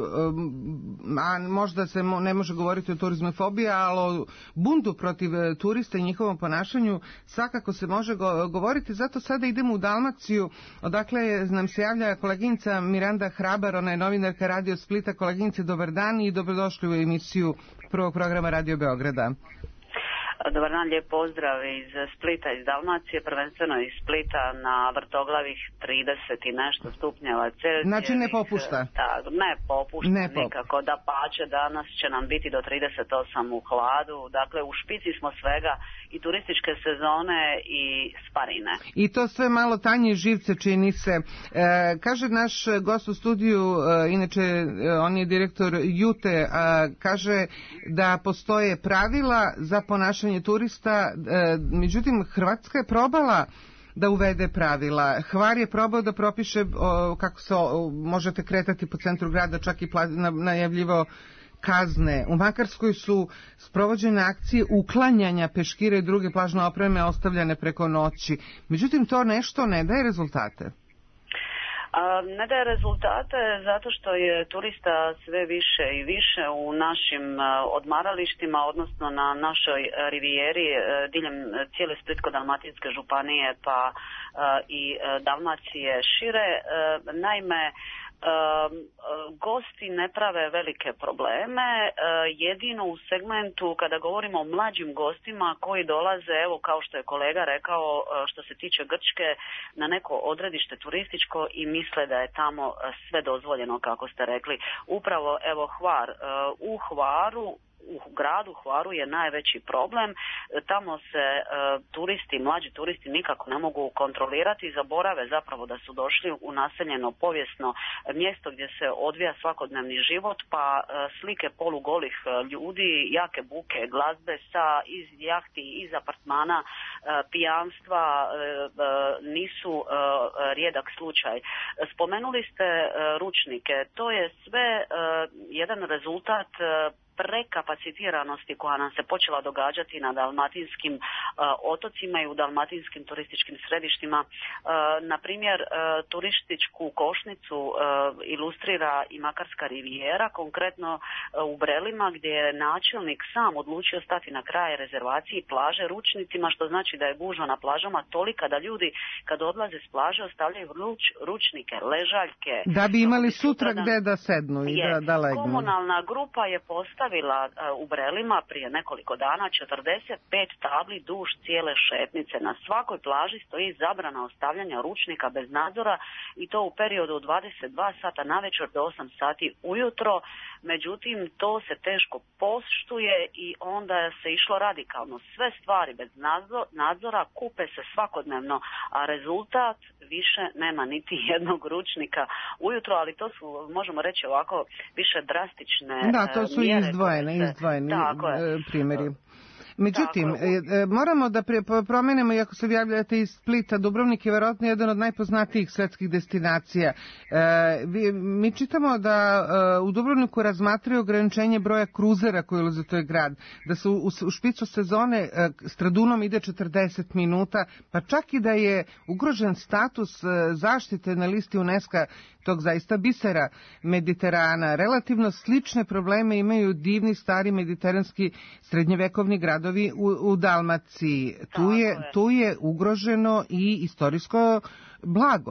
a možda se mo, ne može govoriti o turizmofobiji, ali o bundu protiv turista i njihovom ponašanju svakako se može go, govoriti. Zato sada idemo u Dalmaciju, odakle nam se javlja koleginica Miranda Hrabar, ona je novinarka Radio Splita. Koleginice, dobar dan i dobrodošli u emisiju prvog programa Radio Beograda. Dobar dan, lijep pozdrav iz Splita, iz Dalmacije, prvenstveno iz Splita na vrtoglavih trideset i nešto stupnjeva Celzija. Znači ne popušta? Da, ne popušta ne pop... nikako, da pače danas će nam biti do trideset osam u hladu, dakle u špici smo svega i turističke sezone i sparine. I to sve malo tanje živce čini se. E, kaže naš gost u studiju, e, inače e, on je direktor Jute, e, kaže da postoje pravila za ponašanje turista, međutim Hrvatska je probala da uvede pravila. Hvar je probao da propiše o, kako se o, možete kretati po centru grada, čak i pla, na, najavljivo kazne. U Makarskoj su sprovođene akcije uklanjanja peškira i druge plažne opreme ostavljane preko noći. Međutim, to nešto ne daje rezultate. Ne daje rezultate zato što je turista sve više i više u našim odmaralištima, odnosno na našoj rivijeri diljem cijele Splitsko-dalmatinske županije pa i Dalmacije šire. Naime, gosti ne prave velike probleme, jedino u segmentu kada govorimo o mlađim gostima koji dolaze, evo kao što je kolega rekao, što se tiče Grčke, na neko odredište turističko i misle da je tamo sve dozvoljeno, kako ste rekli. Upravo, evo, Hvar. U Hvaru, u gradu Hvaru je najveći problem. Tamo se e, turisti, mlađi turisti nikako ne mogu kontrolirati, zaborave zapravo da su došli u naseljeno povijesno mjesto gdje se odvija svakodnevni život, pa e, slike polugolih ljudi, jake buke, glazbe sa iz jahti, iz apartmana, e, pijanstva e, e, nisu e, rijedak slučaj. Spomenuli ste e, ručnike. To je sve e, jedan rezultat e, prekapacitiranosti koja nam se počela događati na dalmatinskim uh, otocima i u dalmatinskim turističkim središtima. Uh, na primjer, uh, turističku košnicu uh, ilustrira i Makarska rivijera, konkretno uh, u Brelima, gdje je načelnik sam odlučio stati na kraj rezervaciji plaže ručnicima, što znači da je gužva na plažama tolika da ljudi kad odlaze s plaže ostavljaju ruč, ručnike, ležaljke. Da bi imali sutra gde da sednu i da, da legnu. Komunalna grupa je postavila u Brelima prije nekoliko dana četrdeset pet tabli duž cijele šetnice. Na svakoj plaži stoji zabrana ostavljanja ručnika bez nadzora i to u periodu od dvadeset dva sata navečer do osam sati ujutro. Međutim, to se teško poštuje i onda se išlo radikalno. Sve stvari bez nadzora kupe se svakodnevno, a rezultat više nema niti jednog ručnika ujutro, ali to su, možemo reći ovako, više drastične Da, to su mjere. izdvojene, izdvojeni primjeri. Međutim, Tako. moramo da promenemo, iako se javljate iz Splita, Dubrovnik je verovatno jedan od najpoznatijih svetskih destinacija. Mi čitamo da u Dubrovniku razmatraju ograničenje broja kruzera koji ulaze u toj grad, da se u špicu sezone Stradunom ide četrdeset minuta, pa čak i da je ugrožen status zaštite na listi UNESCO tog zaista bisera Mediterana. Relativno slične probleme imaju divni stari mediteranski srednjevekovni gradovi u, u Dalmaciji. Tu je, je. tu je ugroženo i istorijsko blago.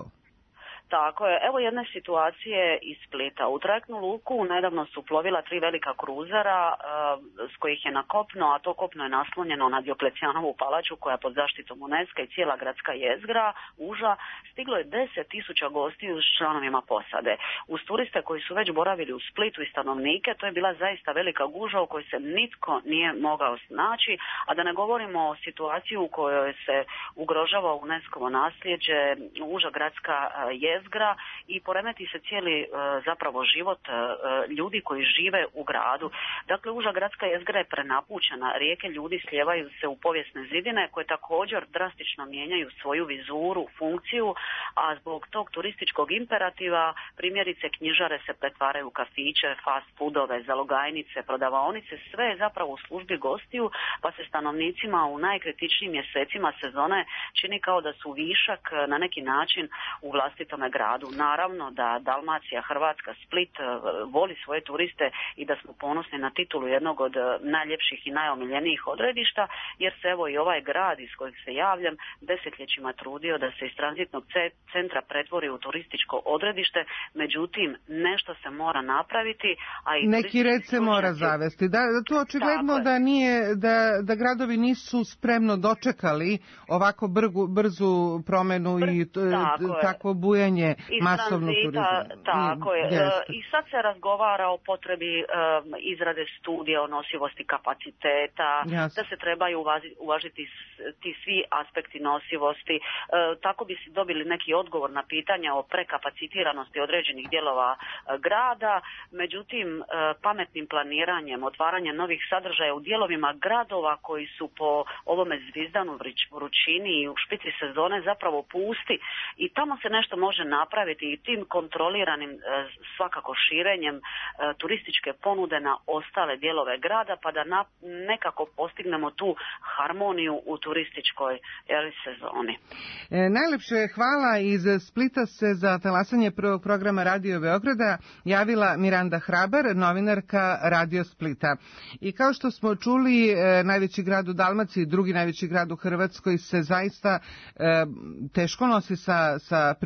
Tako je. Evo jedne situacije iz Splita. U trajektnu luku nedavno su plovila tri velika kruzera uh, s kojih je na kopno, a to kopno je naslonjeno na Dioklecijanovu palaču koja je pod zaštitom UNESCO i cijela gradska jezgra, uža. Stiglo je deset tisuća gostiju s članovima posade. Uz turiste koji su već boravili u Splitu i stanovnike, to je bila zaista velika gužva u kojoj se nitko nije mogao snaći, a da ne govorimo o situaciji u kojoj se ugrožava UNESCO-ovo nasljeđe, uža gradska jezgra, jezgra i poremeti se cijeli uh, zapravo život uh, ljudi koji žive u gradu. Dakle, uža gradska jezgra je prenapučena, rijeke ljudi slijevaju se u povijesne zidine koje također drastično mijenjaju svoju vizuru, funkciju, a zbog tog turističkog imperativa primjerice knjižare se pretvaraju u kafiće, fast foodove, zalogajnice, prodavaonice, sve je zapravo u službi gostiju, pa se stanovnicima u najkritičnijim mjesecima sezone čini kao da su višak na neki način u vlastitome gradu. Naravno da Dalmacija, Hrvatska, Split voli svoje turiste i da smo ponosni na titulu jednog od najljepših i najomiljenijih odredišta, jer se evo i ovaj grad iz kojeg se javljam desetljećima trudio da se iz tranzitnog centra pretvori u turističko odredište, međutim nešto se mora napraviti, a i neki red se mora zavesti. Da, to očigledno da nije da, da gradovi nisu spremno dočekali ovako brgu, brzu promenu Br, i takvo bujanje masovnog turizma. Tako je. Jeste. I sad se razgovara o potrebi um, izrade studija o nosivosti kapaciteta, Jasne. Da se trebaju uvažiti, uvažiti ti svi aspekti nosivosti. E, tako bi si dobili neki odgovor na pitanja o prekapacitiranosti određenih dijelova e, grada. Međutim, e, pametnim planiranjem, otvaranjem novih sadržaja u dijelovima gradova koji su po ovome zvizdanu vrućini i u špici sezone zapravo pusti i tamo se nešto može napraviti i tim kontroliranim e, svakako širenjem e, turističke ponude na ostale dijelove grada, pa da na, nekako postignemo tu harmoniju u turističkoj jeli, sezoni. E, najlepše hvala. Iz Splita se za talasanje prvog programa Radio Beograda javila Miranda Hrabar, novinarka Radio Splita. I kao što smo čuli, e, najveći grad u Dalmaciji, drugi najveći grad u Hrvatskoj se zaista e, teško nosi sa, sa prilivom turista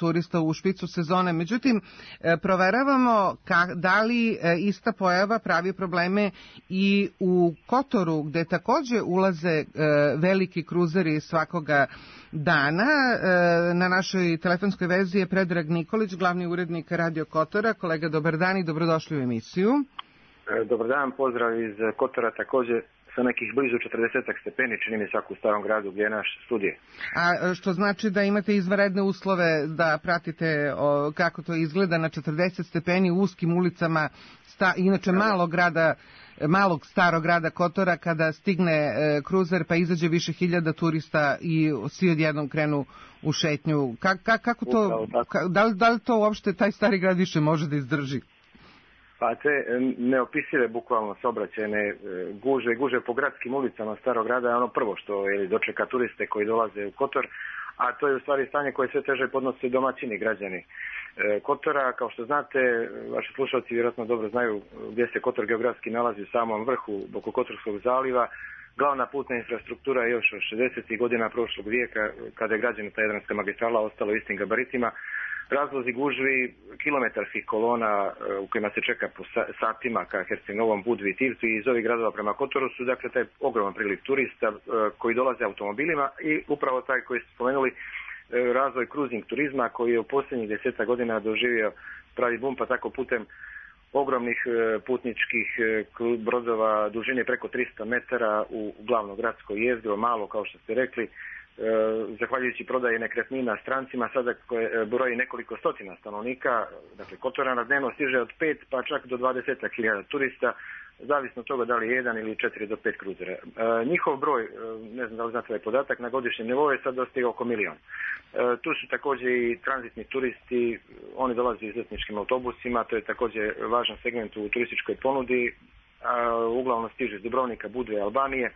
turista u špicu sezone. Međutim, proveravamo da li ista pojava pravi probleme i u Kotoru, gde takođe ulaze veliki kruzeri svakoga dana. Na našoj telefonskoj vezi je Predrag Nikolić, glavni urednik Radio Kotora. Kolega, dobar dan i dobrodošli u emisiju. Dobar dan, pozdrav iz Kotora, takođe sa nekih blizu četrdeset stepeni, čini mi svako u Starom gradu gdje je naš studije. A što znači da imate izvanredne uslove da pratite o, kako to izgleda na četrdeset stepeni u uskim ulicama, sta, inače malog grada, malog starog grada Kotora, kada stigne e, kruzer pa izađe više hiljada turista i svi odjednom krenu u šetnju. Ka, ka, kako to, ka, da, li, da li to uopšte taj stari grad više može da izdrži? Pa te neopisive bukvalno saobraćajne guže i guže po gradskim ulicama Starog grada je ono prvo što je dočeka turiste koji dolaze u Kotor, a to je u stvari stanje koje sve teže podnose domaćini građani Kotora. Kao što znate, vaši slušalci vjerojatno dobro znaju gdje se Kotor geografski nalazi u samom vrhu oko Kotorskog zaliva. Glavna putna infrastruktura je još od šezdesetih godina prošlog vijeka, kada je građena ta Jadranska magistrala, ostalo istim gabaritima. Razlozi gužvi kilometarskih kolona u kojima se čeka po satima ka Herceg-Novom, Budvi i Tivtu i iz ovih gradova prema Kotoru su dakle taj ogroman priliv turista koji dolaze automobilima i upravo taj koji ste spomenuli razvoj kruzing turizma koji je u posljednjih deseta godina doživio pravi bum, pa tako putem ogromnih putničkih brodova dužine preko tristo metara u glavno gradsko jezgro, malo kao što ste rekli, zahvaljujući prodaje nekretnina strancima, sada koje broji nekoliko stotina stanovnika, dakle Kotora na dnevno stiže od pet pa čak do dvadeset hiljada turista, zavisno od toga da li je jedan ili četiri do pet kruzera. E, njihov broj, ne znam da li znate ovaj podatak, na godišnjem nivou je sad dostigao oko milion. E, tu su također i tranzitni turisti, oni dolaze izletničkim autobusima, to je također važan segment u turističkoj ponudi, a, uglavnom stiže iz Dubrovnika, Budve, Albanije.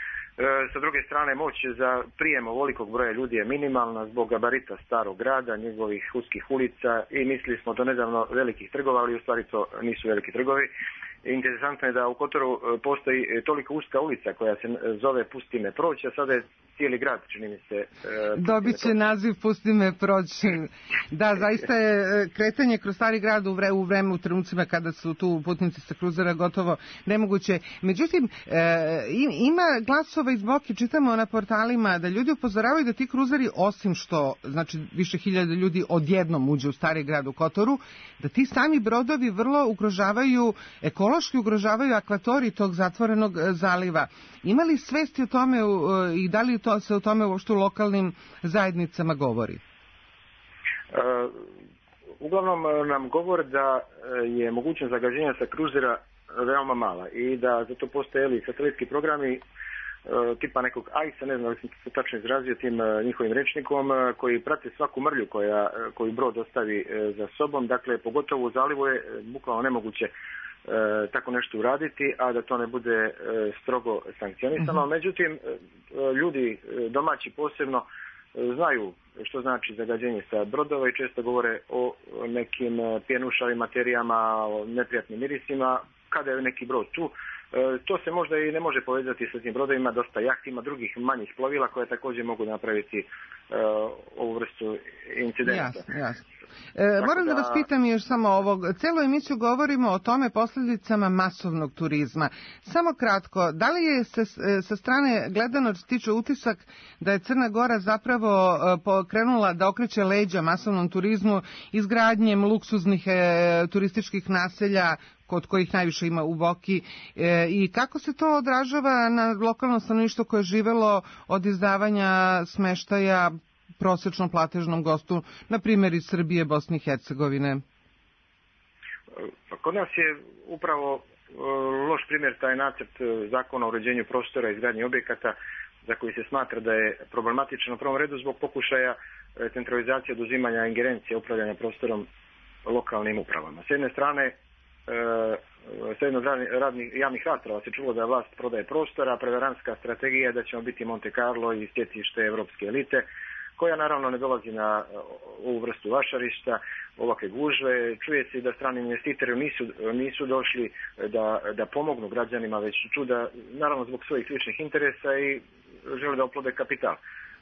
Sa druge strane, moć za prijem ovolikog broja ljudi je minimalna zbog gabarita starog grada, njegovih uskih ulica i mislili smo do nedavno velikih trgova, ali u stvari to nisu veliki trgovi. Interesantno je da u Kotoru postoji toliko uska ulica koja se zove Pusti me proći, a sada je cijeli grad, čini mi se. Dobit će naziv Pusti me proći. Da, zaista je kretanje kroz stari grad u, vre, u vreme u trenucima kada su tu putnici sa kruzera gotovo nemoguće. Međutim, ima glasova iz boke, čitamo na portalima da ljudi upozoravaju da ti kruzeri, osim što znači više hiljada ljudi odjednom uđe u stari grad u Kotoru, da ti sami brodovi vrlo ugrožavaju ekološki ekološki ugrožavaju akvatorij tog zatvorenog zaliva. Ima li svesti o tome i da li to se o tome uopšte u lokalnim zajednicama govori? Uh, uglavnom nam govor da je mogućnost zagađenja sa kruzera veoma mala i da zato postoje satelitski programi uh, tipa nekog A I S-a, ne znam da sam se tačno izrazio tim uh, njihovim rečnikom, uh, koji prate svaku mrlju koja, koju brod ostavi uh, za sobom. Dakle, pogotovo u zalivu je uh, bukvalno nemoguće E, tako nešto uraditi, a da to ne bude e, strogo sankcionisano. Uh-huh. Međutim, e, ljudi domaći posebno e, znaju što znači zagađenje sa brodova i često govore o nekim pjenušavim materijama, o neprijatnim mirisima. Kada je neki brod tu, e, to se možda i ne može povezati sa tim brodovima, dosta jahtima, drugih manjih plovila koje također mogu napraviti e, ovu vrstu incidenta. Jasno, jasno. E, moram da vas pitam još samo ovog. Celu emisiju govorimo o tome posljedicama masovnog turizma. Samo kratko, da li je sa, sa strane gledano stiče utisak da je Crna Gora zapravo pokrenula da okreće leđa masovnom turizmu izgradnjem luksuznih e, turističkih naselja kod kojih najviše ima u Boki e, i kako se to odražava na lokalno stanovništvo koje je živelo od izdavanja smeštaja prosječnom platežnom gostu, na primjer iz Srbije, Bosne i Hercegovine? Kod nas je upravo loš primjer taj nacrt zakona o uređenju prostora i izgradnji objekata za koji se smatra da je problematičan u prvom redu zbog pokušaja centralizacije oduzimanja ingerencije upravljanja prostorom lokalnim upravama. S jedne strane, s jedne od radnih, javnih rasprava se čulo da vlast prodaje prostora, prevaranska strategija da ćemo biti Monte Carlo i stjecište evropske elite, koja naravno ne dolazi na ovu vrstu vašarišta, ovakve gužve. Čuje se da strani investitori nisu, nisu došli da, da pomognu građanima, već čuda, naravno zbog svojih ličnih interesa i žele da oplode kapital.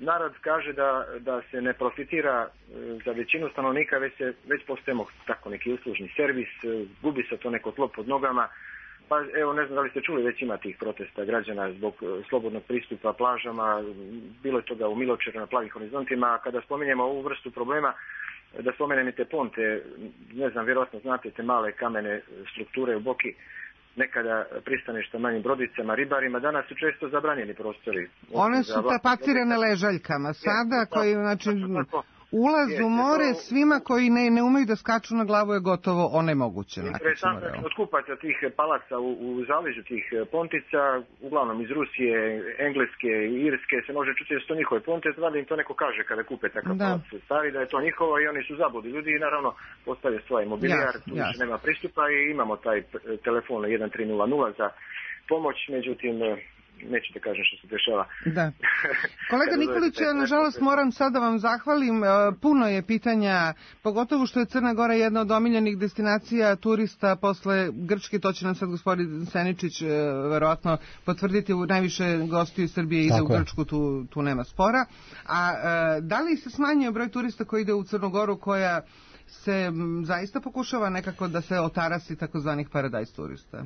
narod kaže da, da se ne profitira za većinu stanovnika, već, se, već postajemo tako neki uslužni servis, gubi se to neko tlo pod nogama. Pa evo, ne znam da li ste čuli, već ima tih protesta građana zbog slobodnog pristupa plažama, bilo je toga u Miločeru na Plavim horizontima, a kada spominjemo ovu vrstu problema, da spomenem i te ponte, ne znam, vjerojatno znate te male kamene strukture u Boki, nekada pristaništa manjim brodicama, ribarima, danas su često zabranjeni prostori. One su tapacirane ležaljkama sada, koji, znači, ulaz u more svima koji ne, ne umeju da skaču na glavu je gotovo onemoguće. Interesantno je od kupaca tih palaca u, u zaleđu tih pontica, uglavnom iz Rusije, Engleske i Irske, se može čuti da su to njihove ponte, da im to neko kaže kada kupe takav da. palac stari, da je to njihovo i oni su zabudi ljudi i naravno postavlja svoj mobilijar, tu više nema pristupa i imamo taj telefon jedan tri nula nula za pomoć, međutim neću da kažem što se dešava. Da. Kolega Nikolić, ja nažalost moram sad da vam zahvalim. Puno je pitanja, pogotovo što je Crna Gora jedna od omiljenih destinacija turista posle Grčke, to će nam sad gospodin Seničić verovatno potvrditi, u najviše gostiju Srbije ide Tako u Grčku, tu, tu nema spora. A da li se smanjio broj turista koji ide u Crnu Goru, koja se zaista pokušava nekako da se otarasi takozvanih paradajz turista?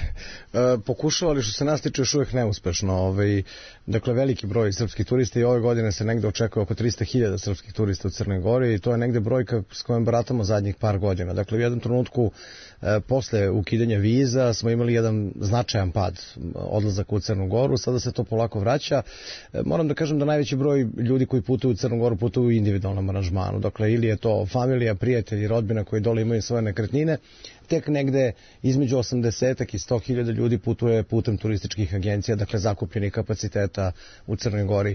Pokušavali, što se nas tiče još uvijek neuspešno. Ovaj, dakle, veliki broj srpskih turista i ove godine se negde očekuje oko tristo hiljada srpskih turista u Crnoj Gori i to je negde brojka s kojom baratamo zadnjih par godina. Dakle, u jednom trenutku e, posle ukidanja viza smo imali jedan značajan pad odlazaka u Crnu Goru, sada se to polako vraća. E, moram da kažem da najveći broj ljudi koji putuju u Crnu Goru putuju u individualnom aranžmanu. Dakle, ili je to familija, prijatelji, rodbina koji dole imaju svoje nekretnine, tek negde između osamdeset i sto hiljada ljudi putuje putem turističkih agencija, dakle zakupljenih kapaciteta u Crnoj Gori.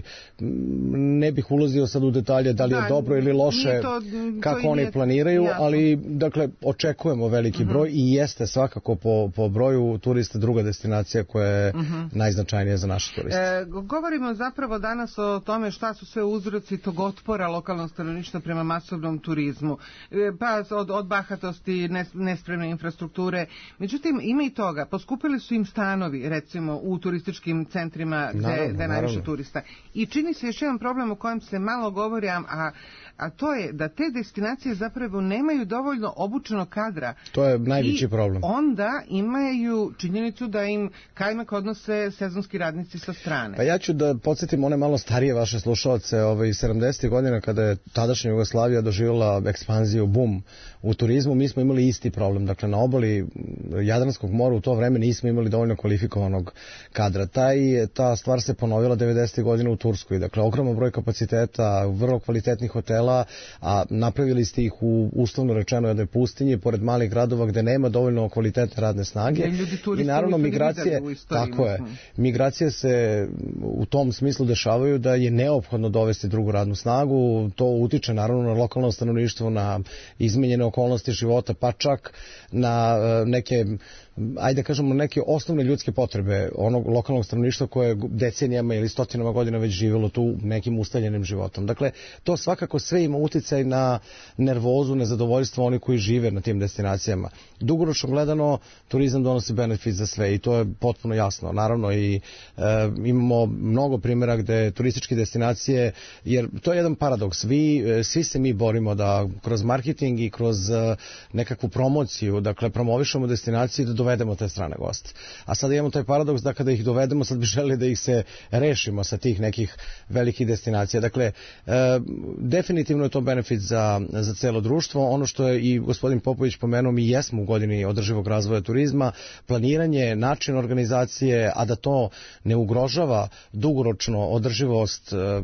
Ne bih ulazio sad u detalje da li je da, dobro ili loše, to, kako to oni nije planiraju, jasno. Ali dakle očekujemo veliki uh-huh. broj i jeste svakako po, po broju turista druga destinacija koja je uh-huh. najznačajnija za naše turiste. E, govorimo zapravo danas o tome šta su sve uzroci tog otpora lokalnog stanovništva prema masovnom turizmu. E, pa od, od bahatosti, nes, nespremne infrastrukture. Međutim, ima i toga. Poskupili su im stanovi, recimo, u turističkim centrima gde, naravno, gde je najviše naravno. turista. I čini se još jedan problem o kojem se malo govori, a, a to je da te destinacije zapravo nemaju dovoljno obučenog kadra. To je najveći problem. I onda imaju činjenicu da im kajmak odnose sezonski radnici sa strane. Pa ja ću da podsjetim one malo starije vaše slušalce, ovaj, sedamdesetih godina kada je tadašnja Jugoslavija doživjela ekspanziju, bum u turizmu, mi smo imali isti problem. Dakle, na obali Jadranskog mora u to vreme nismo imali dovoljno kvalifikovanog kadra. Taj, ta stvar se ponovila devedesetih godina u Turskoj. Dakle, ogroman broj kapaciteta, vrlo kvalitetnih hotela, a napravili ste ih u uslovno rečeno jednoj pustinji, pored malih gradova gde nema dovoljno kvalitetne radne snage. I naravno migracije, tako je, migracije se u tom smislu dešavaju da je neophodno dovesti drugu radnu snagu. To utiče naravno na lokalno stanovništvo, na izmenjene okolnosti života, pa čak na neke, ajde da kažemo, neke osnovne ljudske potrebe onog lokalnog stanovništva koje je decenijama ili stotinama godina već živjelo tu nekim ustaljenim životom. Dakle, to svakako sve ima uticaj na nervozu, nezadovoljstvo onih koji žive na tim destinacijama. Dugoročno gledano, turizam donosi benefit za sve i to je potpuno jasno. Naravno, i e, imamo mnogo primjera gde turističke destinacije, jer to je jedan paradoks. Vi, svi se mi borimo da kroz marketing i kroz nekakvu promociju, dakle, promovišemo destinaciju da dovedemo te strane goste. A sada imamo taj paradoks da kada ih dovedemo, sad bi želeli da ih se rešimo sa tih nekih velikih destinacija. Dakle, e, definitivno je to benefit za, za celo društvo. Ono što je i gospodin Popović pomenuo, mi jesmo u godini održivog razvoja turizma, planiranje, način organizacije, a da to ne ugrožava dugoročno održivost e,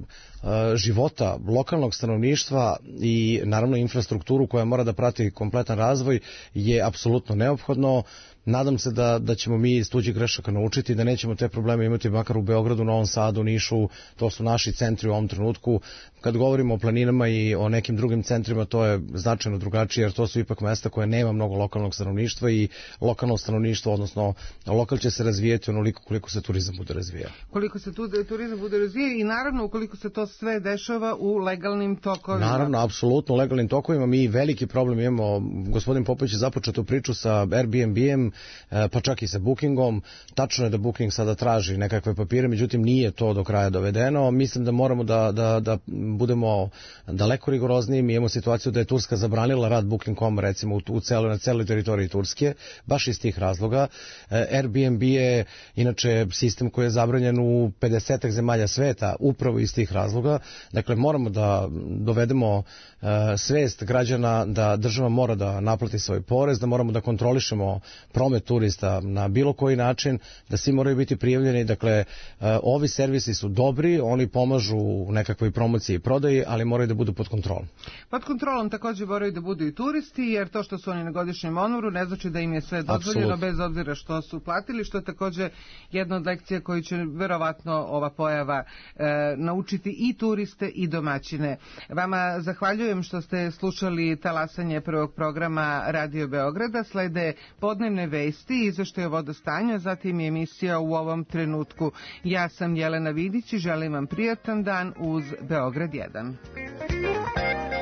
života lokalnog stanovništva i naravno infrastrukturu koja mora da prati kompletan razvoj je apsolutno neophodno. Nadam se da, da ćemo mi iz tuđih grešaka naučiti, da nećemo te probleme imati makar u Beogradu, Novom Sadu, Nišu, to su naši centri u ovom trenutku. Kad govorimo o planinama i o nekim drugim centrima, to je značajno drugačije, jer to su ipak mesta koje nema mnogo lokalnog stanovništva i lokalno stanovništvo, odnosno lokal će se razvijeti onoliko koliko se turizam bude razvijao. Koliko se tu, turizam bude razvijao i naravno ukoliko se to sve dešava u legalnim tokovima. Naravno, apsolutno u legalnim tokovima. Mi veliki problem imamo, gospodin Popović je započeo tu priču sa Airbnb-em, pa čak i sa Bookingom. Tačno je da Booking sada traži nekakve papire, međutim nije to do kraja dovedeno. Mislim da moramo da, da, da budemo daleko rigorozniji. Mi imamo situaciju da je Turska zabranila rad Booking punkt com recimo u celoj, na celoj teritoriji Turske, baš iz tih razloga. Airbnb je inače sistem koji je zabranjen u pedesetak zemalja sveta, upravo iz tih razloga. Dakle, moramo da dovedemo uh, svest građana da država mora da naplati svoj porez, da moramo da kontrolišemo promet turista na bilo koji način, da svi moraju biti prijavljeni. Dakle, uh, ovi servisi su dobri, oni pomažu u nekakvoj promociji i prodaji, ali moraju da budu pod kontrolom. Pod kontrolom također moraju da budu i turisti, jer to što su oni na godišnjem odmoru ne znači da im je sve dozvoljeno bez obzira što su platili, što je također jedna od lekcija koju će verovatno ova pojava e, naučiti i turiste i domaćine. Vama zahvaljujem što ste slušali talasanje prvog programa Radio Beograda. Slede podnevne vesti, izveštaj o vodostanju, zatim je emisija U ovom trenutku. Ja sam Jelena Vidić i želim vam prijatan dan uz Beograd jedan.